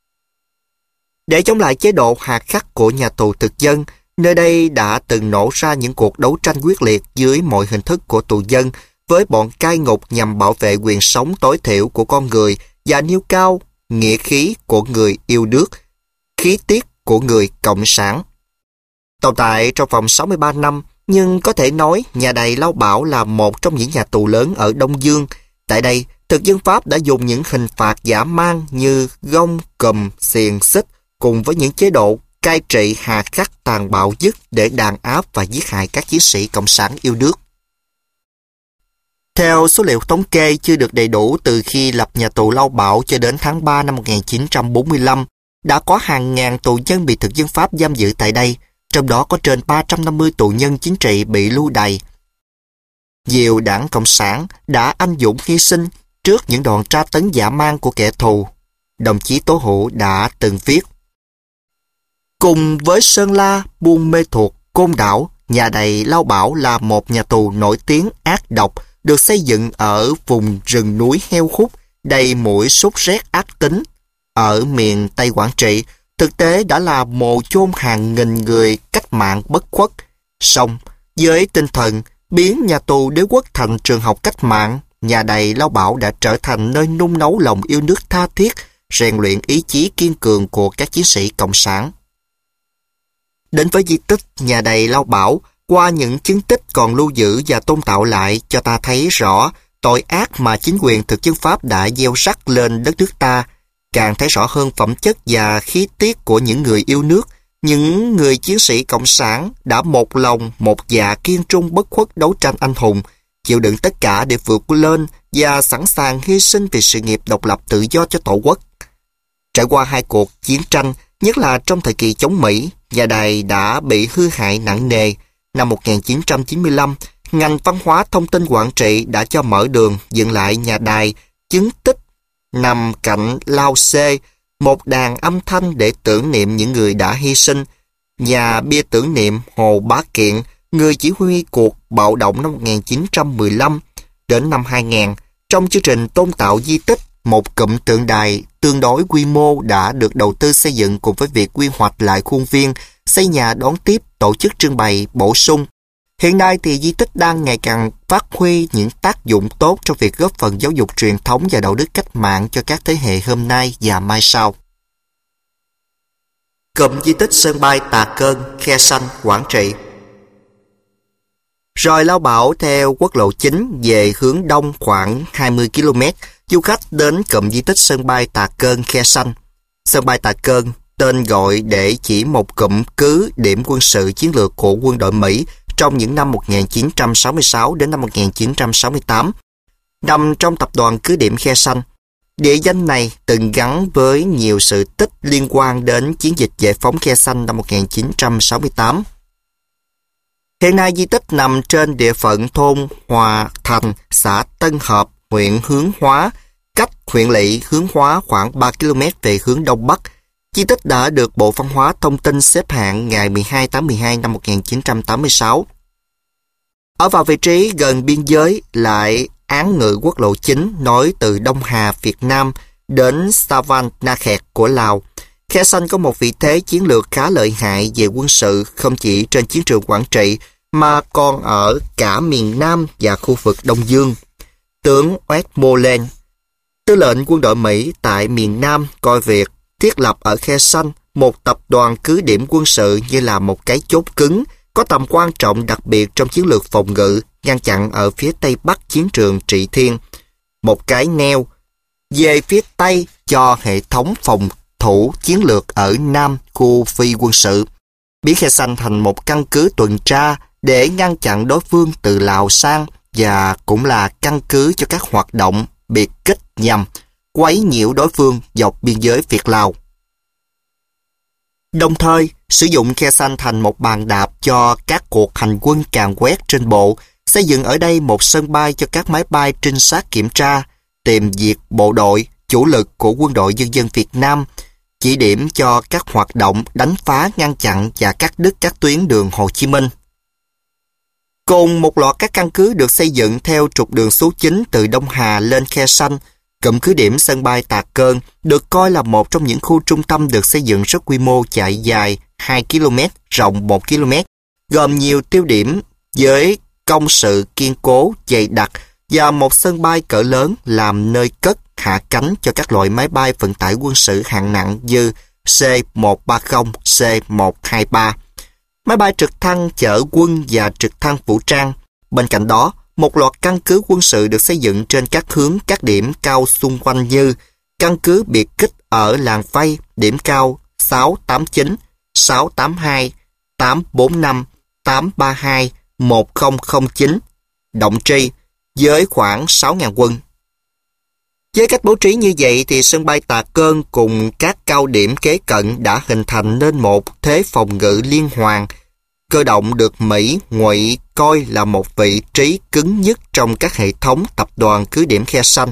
Để chống lại chế độ hà khắc của nhà tù thực dân, nơi đây đã từng nổ ra những cuộc đấu tranh quyết liệt dưới mọi hình thức của tù dân với bọn cai ngục nhằm bảo vệ quyền sống tối thiểu của con người và nêu cao nghĩa khí của người yêu nước, khí tiết của người cộng sản. Tồn tại trong vòng sáu mươi ba năm, nhưng có thể nói nhà đầy Lao Bảo là một trong những nhà tù lớn ở Đông Dương. Tại đây, thực dân Pháp đã dùng những hình phạt dã man như gông, cùm, xiềng xích cùng với những chế độ cai trị hà khắc tàn bạo nhất để đàn áp và giết hại các chiến sĩ cộng sản yêu nước. Theo số liệu thống kê chưa được đầy đủ, từ khi lập nhà tù Lao Bảo cho đến tháng ba năm một nghìn chín trăm bốn mươi lăm, đã có hàng ngàn tù nhân bị thực dân Pháp giam giữ tại đây, trong đó có trên ba trăm năm mươi tù nhân chính trị bị lưu đày. Nhiều đảng Cộng sản đã anh dũng hy sinh trước những đòn tra tấn dã man của kẻ thù. Đồng chí Tố Hữu đã từng viết: cùng với Sơn La, Buôn Mê Thuột, Côn Đảo, nhà đầy Lao Bảo là một nhà tù nổi tiếng ác độc, được xây dựng ở vùng rừng núi heo hút, đầy mũi sốt rét ác tính. Ở miền Tây Quảng Trị, thực tế đã là mồ chôn hàng nghìn người cách mạng bất khuất. Song, với tinh thần biến nhà tù Đế Quốc thành trường học cách mạng, nhà đầy Lao Bảo đã trở thành nơi nung nấu lòng yêu nước tha thiết, rèn luyện ý chí kiên cường của các chiến sĩ cộng sản. Đến với di tích nhà đầy Lao Bảo, qua những chứng tích còn lưu giữ và tôn tạo lại, cho ta thấy rõ tội ác mà chính quyền thực dân Pháp đã gieo rắc lên đất nước ta. càng thấy rõ hơn phẩm chất và khí tiết của những người yêu nước, những người chiến sĩ cộng sản đã một lòng, một dạ kiên trung bất khuất đấu tranh anh hùng, chịu đựng tất cả để vượt lên và sẵn sàng hy sinh vì sự nghiệp độc lập tự do cho Tổ quốc. Trải qua hai cuộc chiến tranh, nhất là trong thời kỳ chống Mỹ, nhà đài đã bị hư hại nặng nề. Năm một nghìn chín trăm chín mươi lăm, ngành văn hóa thông tin Quảng Trị đã cho mở đường dựng lại nhà đài chứng tích nằm cạnh lao xê, một đàn âm thanh để tưởng niệm những người đã hy sinh. Nhà bia tưởng niệm Hồ Bá Kiện, người chỉ huy cuộc bạo động năm một nghìn chín trăm mười lăm đến năm hai nghìn, trong chương trình tôn tạo di tích, một cụm tượng đài tương đối quy mô đã được đầu tư xây dựng cùng với việc quy hoạch lại khuôn viên, xây nhà đón tiếp, tổ chức trưng bày bổ sung. Hiện nay thì di tích đang ngày càng phát huy những tác dụng tốt trong việc góp phần giáo dục truyền thống và đạo đức cách mạng cho các thế hệ hôm nay và mai sau. Cụm di tích sân bay Tà Cơn, Khe Sanh, Quảng Trị. Rồi lao bảo theo quốc lộ chín về hướng đông khoảng hai mươi ki lô mét, du khách đến cụm di tích sân bay Tà Cơn, Khe Sanh. Sân bay Tà Cơn tên gọi để chỉ một cụm cứ điểm quân sự chiến lược của quân đội Mỹ trong những năm một nghìn chín trăm sáu mươi sáu đến năm một nghìn chín trăm sáu mươi tám. Nằm trong tập đoàn cứ điểm Khe Sanh, địa danh này từng gắn với nhiều sự tích liên quan đến chiến dịch giải phóng Khe Sanh năm một nghìn chín trăm sáu mươi tám. Hiện nay di tích nằm trên địa phận thôn Hòa Thành, xã Tân Hợp, huyện Hướng Hóa, cách huyện lỵ Hướng Hóa khoảng ba ki lô mét về hướng đông bắc. Di tích đã được Bộ Văn hóa Thông tin xếp hạng ngày mười hai tháng mười hai năm một nghìn chín trăm tám mươi sáu. Ở vào vị trí gần biên giới lại án ngữ quốc lộ chín nối từ Đông Hà, Việt Nam đến Savannakhet của Lào. Khe Sanh có một vị thế chiến lược khá lợi hại về quân sự không chỉ trên chiến trường Quảng Trị mà còn ở cả miền Nam và khu vực Đông Dương. Tướng Westmoreland, tư lệnh quân đội Mỹ tại miền Nam, coi việc thiết lập ở Khe Sanh một tập đoàn cứ điểm quân sự như là một cái chốt cứng có tầm quan trọng đặc biệt trong chiến lược phòng ngự, ngăn chặn ở phía tây bắc chiến trường Trị Thiên, một cái neo về phía tây cho hệ thống phòng thủ chiến lược ở Nam khu phi quân sự, biến Khe Sanh thành một căn cứ tuần tra để ngăn chặn đối phương từ Lào sang và cũng là căn cứ cho các hoạt động biệt kích nhằm quấy nhiễu đối phương dọc biên giới Việt-Lào. Đồng thời, sử dụng Khe Sanh thành một bàn đạp cho các cuộc hành quân càn quét trên bộ, xây dựng ở đây một sân bay cho các máy bay trinh sát kiểm tra, tìm diệt bộ đội, chủ lực của Quân đội Nhân dân Việt Nam, chỉ điểm cho các hoạt động đánh phá, ngăn chặn và cắt đứt các tuyến đường Hồ Chí Minh. Cùng một loạt các căn cứ được xây dựng theo trục đường số chín từ Đông Hà lên Khe Sanh, cụm cứ điểm sân bay Tà Cơn được coi là một trong những khu trung tâm được xây dựng rất quy mô, chạy dài hai ki lô mét, rộng một ki lô mét, gồm nhiều tiêu điểm với công sự kiên cố, dày đặc và một sân bay cỡ lớn làm nơi cất, hạ cánh cho các loại máy bay vận tải quân sự hạng nặng như C một ba không, C một hai ba, máy bay trực thăng chở quân và trực thăng vũ trang. Bên cạnh đó, một loạt căn cứ quân sự được xây dựng trên các hướng, các điểm cao xung quanh như căn cứ biệt kích ở làng Vây, điểm cao sáu tám chín, sáu tám hai, tám bốn năm, tám ba hai, một không không chín, Động Tri, với khoảng sáu nghìn quân. Với cách bố trí như vậy thì sân bay Tà Cơn cùng các cao điểm kế cận đã hình thành nên một thế phòng ngự liên hoàn. Cơ động được Mỹ Ngụy coi là một vị trí cứng nhất trong các hệ thống tập đoàn cứ điểm Khe Sanh.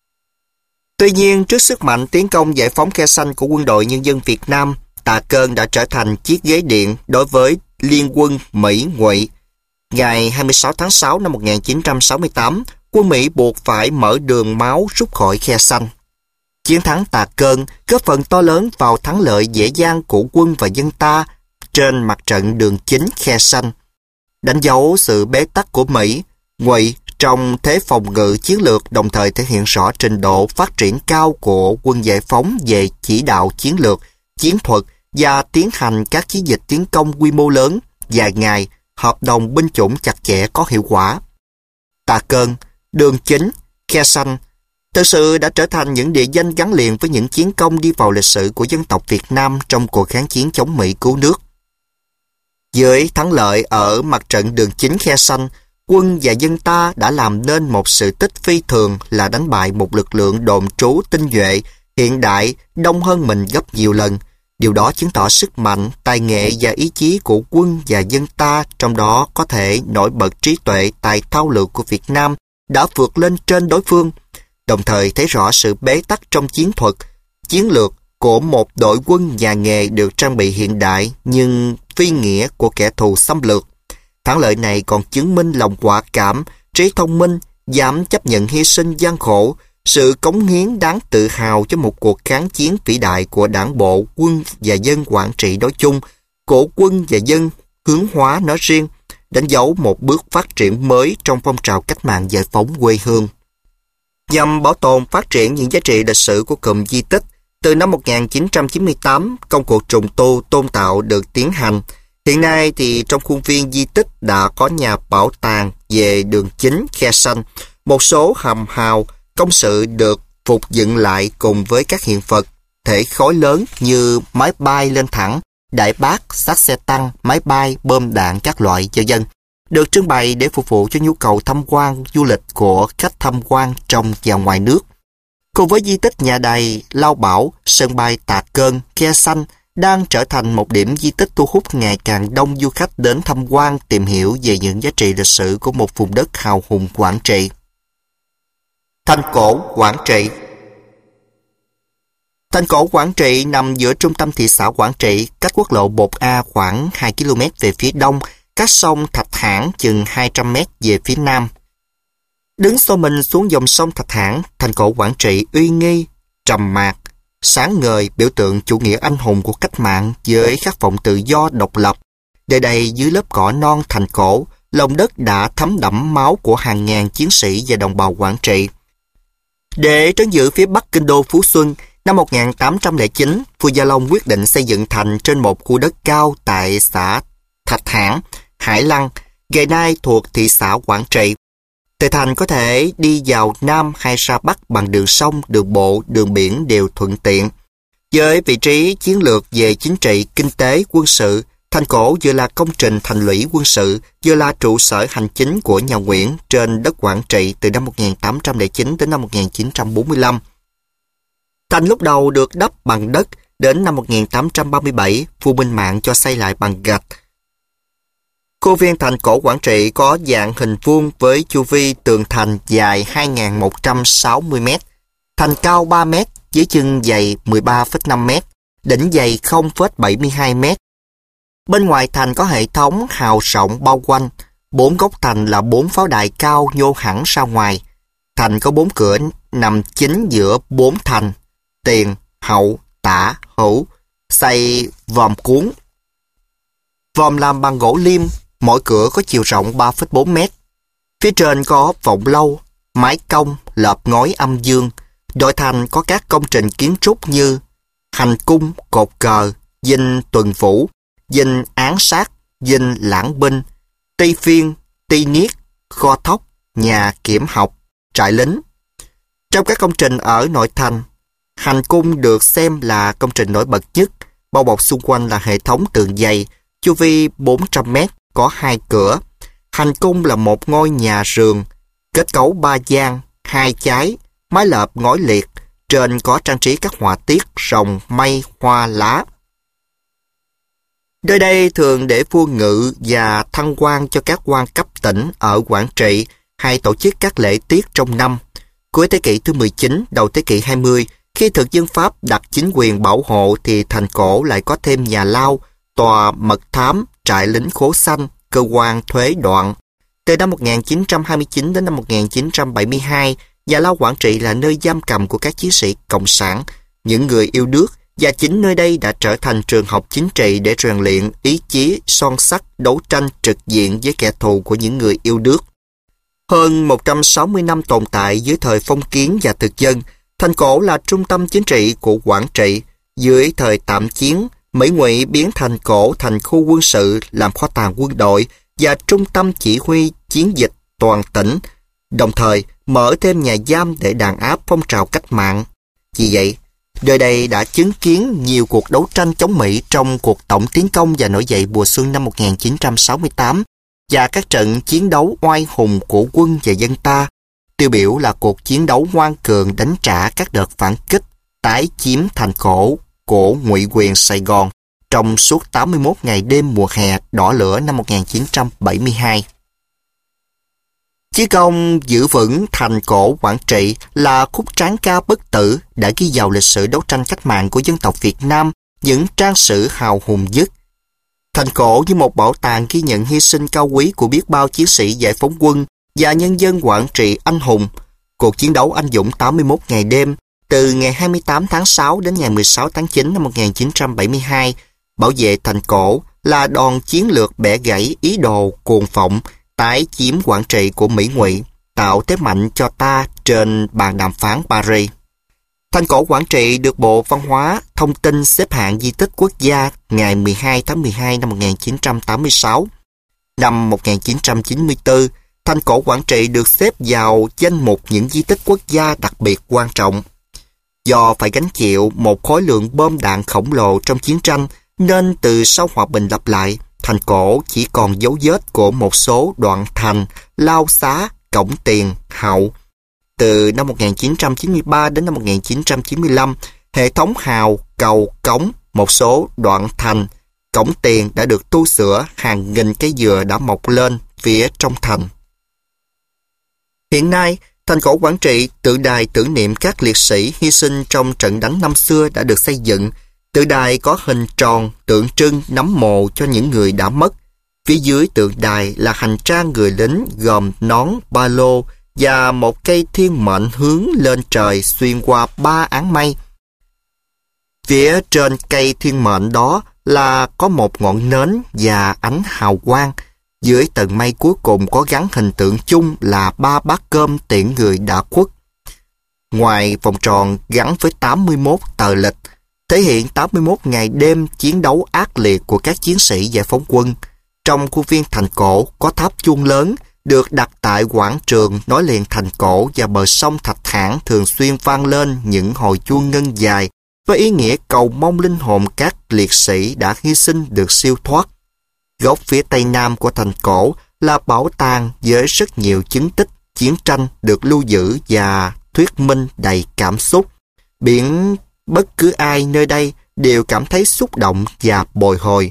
Tuy nhiên, trước sức mạnh tiến công giải phóng Khe Sanh của Quân đội Nhân dân Việt Nam, Tà Cơn đã trở thành chiếc ghế điện đối với Liên quân Mỹ Ngụy. Ngày hai mươi sáu tháng sáu năm một nghìn chín trăm sáu mươi tám, quân Mỹ buộc phải mở đường máu rút khỏi Khe Sanh. Chiến thắng Tà Cơn góp phần to lớn vào thắng lợi dễ dàng của quân và dân ta trên mặt trận đường chính Khe Sanh, đánh dấu sự bế tắc của Mỹ Ngụy trong thế phòng ngự chiến lược, đồng thời thể hiện rõ trình độ phát triển cao của quân giải phóng về chỉ đạo chiến lược, chiến thuật và tiến hành các chiến dịch tiến công quy mô lớn, dài ngày, hợp đồng binh chủng chặt chẽ có hiệu quả. Tà Cơn, đường chính, Khe Sanh thực sự đã trở thành những địa danh gắn liền với những chiến công đi vào lịch sử của dân tộc Việt Nam trong cuộc kháng chiến chống Mỹ cứu nước. Dưới thắng lợi ở mặt trận đường chính Khe Sanh, quân và dân ta đã làm nên một sự tích phi thường là đánh bại một lực lượng đồn trú tinh nhuệ, hiện đại, đông hơn mình gấp nhiều lần. Điều đó chứng tỏ sức mạnh, tài nghệ và ý chí của quân và dân ta, trong đó có thể nổi bật trí tuệ, tài thao lược của Việt Nam đã vượt lên trên đối phương, đồng thời thấy rõ sự bế tắc trong chiến thuật, chiến lược của một đội quân nhà nghề được trang bị hiện đại nhưng phi nghĩa của kẻ thù xâm lược. Thắng lợi này còn chứng minh lòng quả cảm, trí thông minh, dám chấp nhận hy sinh gian khổ, sự cống hiến đáng tự hào cho một cuộc kháng chiến vĩ đại của đảng bộ, quân và dân Quảng Trị nói chung, của quân và dân Hướng Hóa nói riêng, đánh dấu một bước phát triển mới trong phong trào cách mạng giải phóng quê hương. Nhằm bảo tồn phát triển những giá trị lịch sử của cụm di tích, từ năm một nghìn chín trăm chín mươi tám, công cuộc trùng tu tôn tạo được tiến hành. Hiện nay thì trong khuôn viên di tích đã có nhà bảo tàng về đường chính Khe Sanh, một số hầm hào công sự được phục dựng lại cùng với các hiện vật thể khối lớn như máy bay lên thẳng, đại bác, xác xe tăng, máy bay, bom đạn các loại vân vân, được trưng bày để phục vụ cho nhu cầu tham quan du lịch của khách tham quan trong và ngoài nước. Cùng với di tích nhà đài Lao Bảo, sân bay Tà Cơn, Khe Sanh đang trở thành một điểm di tích thu hút ngày càng đông du khách đến tham quan, tìm hiểu về những giá trị lịch sử của một vùng đất hào hùng Quảng Trị. Thành cổ Quảng Trị. Thành cổ Quảng Trị nằm giữa trung tâm thị xã Quảng Trị, cách quốc lộ một A khoảng hai ki lô mét về phía đông, cách sông Thạch Hãn chừng hai trăm mét về phía nam. Đứng xô mình xuống dòng sông Thạch Hãn, thành cổ Quảng Trị uy nghi, trầm mạc, sáng ngời, biểu tượng chủ nghĩa anh hùng của cách mạng với khát vọng tự do độc lập. Nơi đây dưới lớp cỏ non thành cổ, lòng đất đã thấm đẫm máu của hàng ngàn chiến sĩ và đồng bào Quảng Trị. Để trấn giữ phía bắc kinh đô Phú Xuân, năm một nghìn tám trăm lẻ chín, vua Gia Long quyết định xây dựng thành trên một khu đất cao tại xã Thạch Hãn, Hải Lăng, ngày nay thuộc thị xã Quảng Trị. Từ thành có thể đi vào Nam hay ra Bắc bằng đường sông, đường bộ, đường biển đều thuận tiện. Với vị trí chiến lược về chính trị, kinh tế, quân sự, thành cổ vừa là công trình thành lũy quân sự, vừa là trụ sở hành chính của nhà Nguyễn trên đất Quảng Trị từ năm một nghìn tám trăm lẻ chín đến năm một nghìn chín trăm bốn mươi lăm. Thành lúc đầu được đắp bằng đất, đến năm một nghìn tám trăm ba mươi bảy, vua Minh Mạng cho xây lại bằng gạch. Khu viên thành cổ Quảng Trị có dạng hình vuông với chu vi tường thành dài hai nghìn một trăm sáu mươi mét, thành cao ba mét, dưới chân dày mười ba phẩy năm mét, đỉnh dày không phẩy bảy mươi hai mét. Bên ngoài thành có hệ thống hào rộng bao quanh, bốn góc thành là bốn pháo đài cao nhô hẳn ra ngoài. Thành có bốn cửa nằm chính giữa bốn thành, tiền, hậu, tả, hữu, xây vòm cuốn. Vòm làm bằng gỗ liêm, mỗi cửa có chiều rộng ba phẩy bốn mét. Phía trên có vọng lâu, mái cong, lợp ngói âm dương. Nội thành có các công trình kiến trúc như hành cung, cột cờ, dinh tuần vũ, dinh án sát, dinh lãng binh, tây phiên, ti niết, kho thóc, nhà kiểm học, trại lính. Trong các công trình ở nội thành, hành cung được xem là công trình nổi bật nhất, bao bọc xung quanh là hệ thống tường dày, chu vi bốn trăm mét, có hai cửa. Hành cung là một ngôi nhà sườn, kết cấu ba gian, hai chái, mái lợp ngói liệt, trên có trang trí các họa tiết rồng, mây, hoa, lá. Nơi đây thường để vua ngự và thăng quan cho các quan cấp tỉnh ở Quảng Trị hay tổ chức các lễ tiết trong năm. Cuối thế kỷ thứ mười chín, đầu thế kỷ hai mươi, khi thực dân Pháp đặt chính quyền bảo hộ thì thành cổ lại có thêm nhà lao, tòa mật thám, trại lính khố xanh, cơ quan thuế đoạn. Từ năm một nghìn chín trăm hai mươi chín đến năm một nghìn chín trăm bảy mươi hai, nhà lao Quảng Trị là nơi giam cầm của các chiến sĩ cộng sản, những người yêu nước, và chính nơi đây đã trở thành trường học chính trị để rèn luyện ý chí son sắt đấu tranh trực diện với kẻ thù của những người yêu nước. Hơn một trăm sáu mươi năm tồn tại dưới thời phong kiến và thực dân, thành cổ là trung tâm chính trị của Quảng Trị. Dưới thời tạm chiến, Mỹ Ngụy biến thành cổ thành khu quân sự làm kho tàng quân đội và trung tâm chỉ huy chiến dịch toàn tỉnh. Đồng thời, mở thêm nhà giam để đàn áp phong trào cách mạng. Vì vậy, nơi đây đã chứng kiến nhiều cuộc đấu tranh chống Mỹ trong cuộc tổng tiến công và nổi dậy mùa xuân năm một nghìn chín trăm sáu mươi tám và các trận chiến đấu oai hùng của quân và dân ta. Tiêu biểu là cuộc chiến đấu ngoan cường đánh trả các đợt phản kích, tái chiếm thành cổ của ngụy quyền Sài Gòn trong suốt tám mươi mốt ngày đêm mùa hè đỏ lửa năm một nghìn chín trăm bảy mươi hai. Chiến công giữ vững thành cổ Quảng Trị là khúc tráng ca bất tử đã ghi vào lịch sử đấu tranh cách mạng của dân tộc Việt Nam những trang sử hào hùng nhất. Thành cổ như một bảo tàng ghi nhận hy sinh cao quý của biết bao chiến sĩ giải phóng quân và nhân dân Quảng Trị anh hùng. Cuộc chiến đấu anh dũng tám mươi mốt ngày đêm, từ ngày hai mươi tám tháng sáu đến ngày mười sáu tháng chín năm một nghìn chín trăm bảy mươi hai, bảo vệ thành cổ là đòn chiến lược bẻ gãy ý đồ cuồng vọng tái chiếm Quảng Trị của Mỹ Ngụy, tạo thế mạnh cho ta trên bàn đàm phán Paris. Thành cổ Quảng Trị được Bộ Văn hóa Thông tin xếp hạng di tích quốc gia ngày mười hai tháng mười hai năm một nghìn chín trăm tám mươi sáu. Năm một nghìn chín trăm chín mươi tư, thành cổ Quảng Trị được xếp vào danh mục những di tích quốc gia đặc biệt quan trọng. Do phải gánh chịu một khối lượng bom đạn khổng lồ trong chiến tranh, nên từ sau hòa bình lập lại, thành cổ chỉ còn dấu vết của một số đoạn thành, lao xá, cổng tiền, hậu. Từ năm một nghìn chín trăm chín mươi ba đến năm một nghìn chín trăm chín mươi lăm, hệ thống hào, cầu, cống, một số đoạn thành, cổng tiền đã được tu sửa, hàng nghìn cây dừa đã mọc lên phía trong thành. Hiện nay, thành cổ Quảng Trị, tượng đài tưởng niệm các liệt sĩ hy sinh trong trận đánh năm xưa đã được xây dựng. Tượng đài có hình tròn tượng trưng nấm mồ cho những người đã mất. Phía dưới tượng đài là hành trang người lính gồm nón, ba lô và một cây thiên mệnh hướng lên trời xuyên qua ba áng mây. Phía trên cây thiên mệnh đó là có một ngọn nến và ánh hào quang. Dưới tầng mây cuối cùng có gắn hình tượng chung là ba bát cơm tiễn người đã khuất. Ngoài vòng tròn gắn với tám mươi mốt tờ lịch, thể hiện tám mươi mốt ngày đêm chiến đấu ác liệt của các chiến sĩ giải phóng quân. Trong khuôn viên thành cổ có tháp chuông lớn được đặt tại quảng trường nối liền thành cổ và bờ sông Thạch Hãn, thường xuyên vang lên những hồi chuông ngân dài với ý nghĩa cầu mong linh hồn các liệt sĩ đã hy sinh được siêu thoát. Góc phía tây nam của thành cổ là bảo tàng với rất nhiều chứng tích chiến tranh được lưu giữ và thuyết minh đầy cảm xúc. Biển bất cứ ai nơi đây đều cảm thấy xúc động và bồi hồi.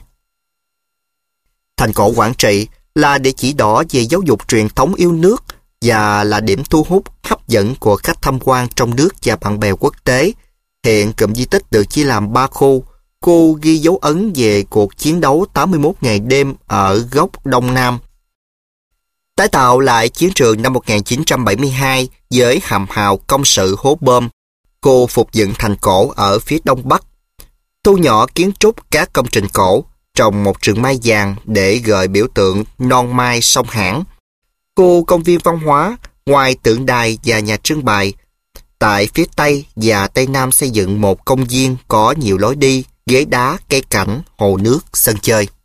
Thành cổ Quảng Trị là địa chỉ đỏ về giáo dục truyền thống yêu nước và là điểm thu hút hấp dẫn của khách tham quan trong nước và bạn bè quốc tế. Hiện cụm di tích được chia làm ba khu. Khu ghi dấu ấn về cuộc chiến đấu tám mươi mốt ngày đêm ở góc đông nam, tái tạo lại chiến trường năm một nghìn chín trăm bảy mươi hai với hầm hào công sự hố bom. Khu phục dựng thành cổ ở phía đông bắc, thu nhỏ kiến trúc các công trình cổ, trồng một rừng mai vàng để gợi biểu tượng non mai sông Hãn. Khu công viên văn hóa, ngoài tượng đài và nhà trưng bày, tại phía tây và tây nam xây dựng một công viên có nhiều lối đi, ghế đá, cây cảnh, hồ nước, sân chơi.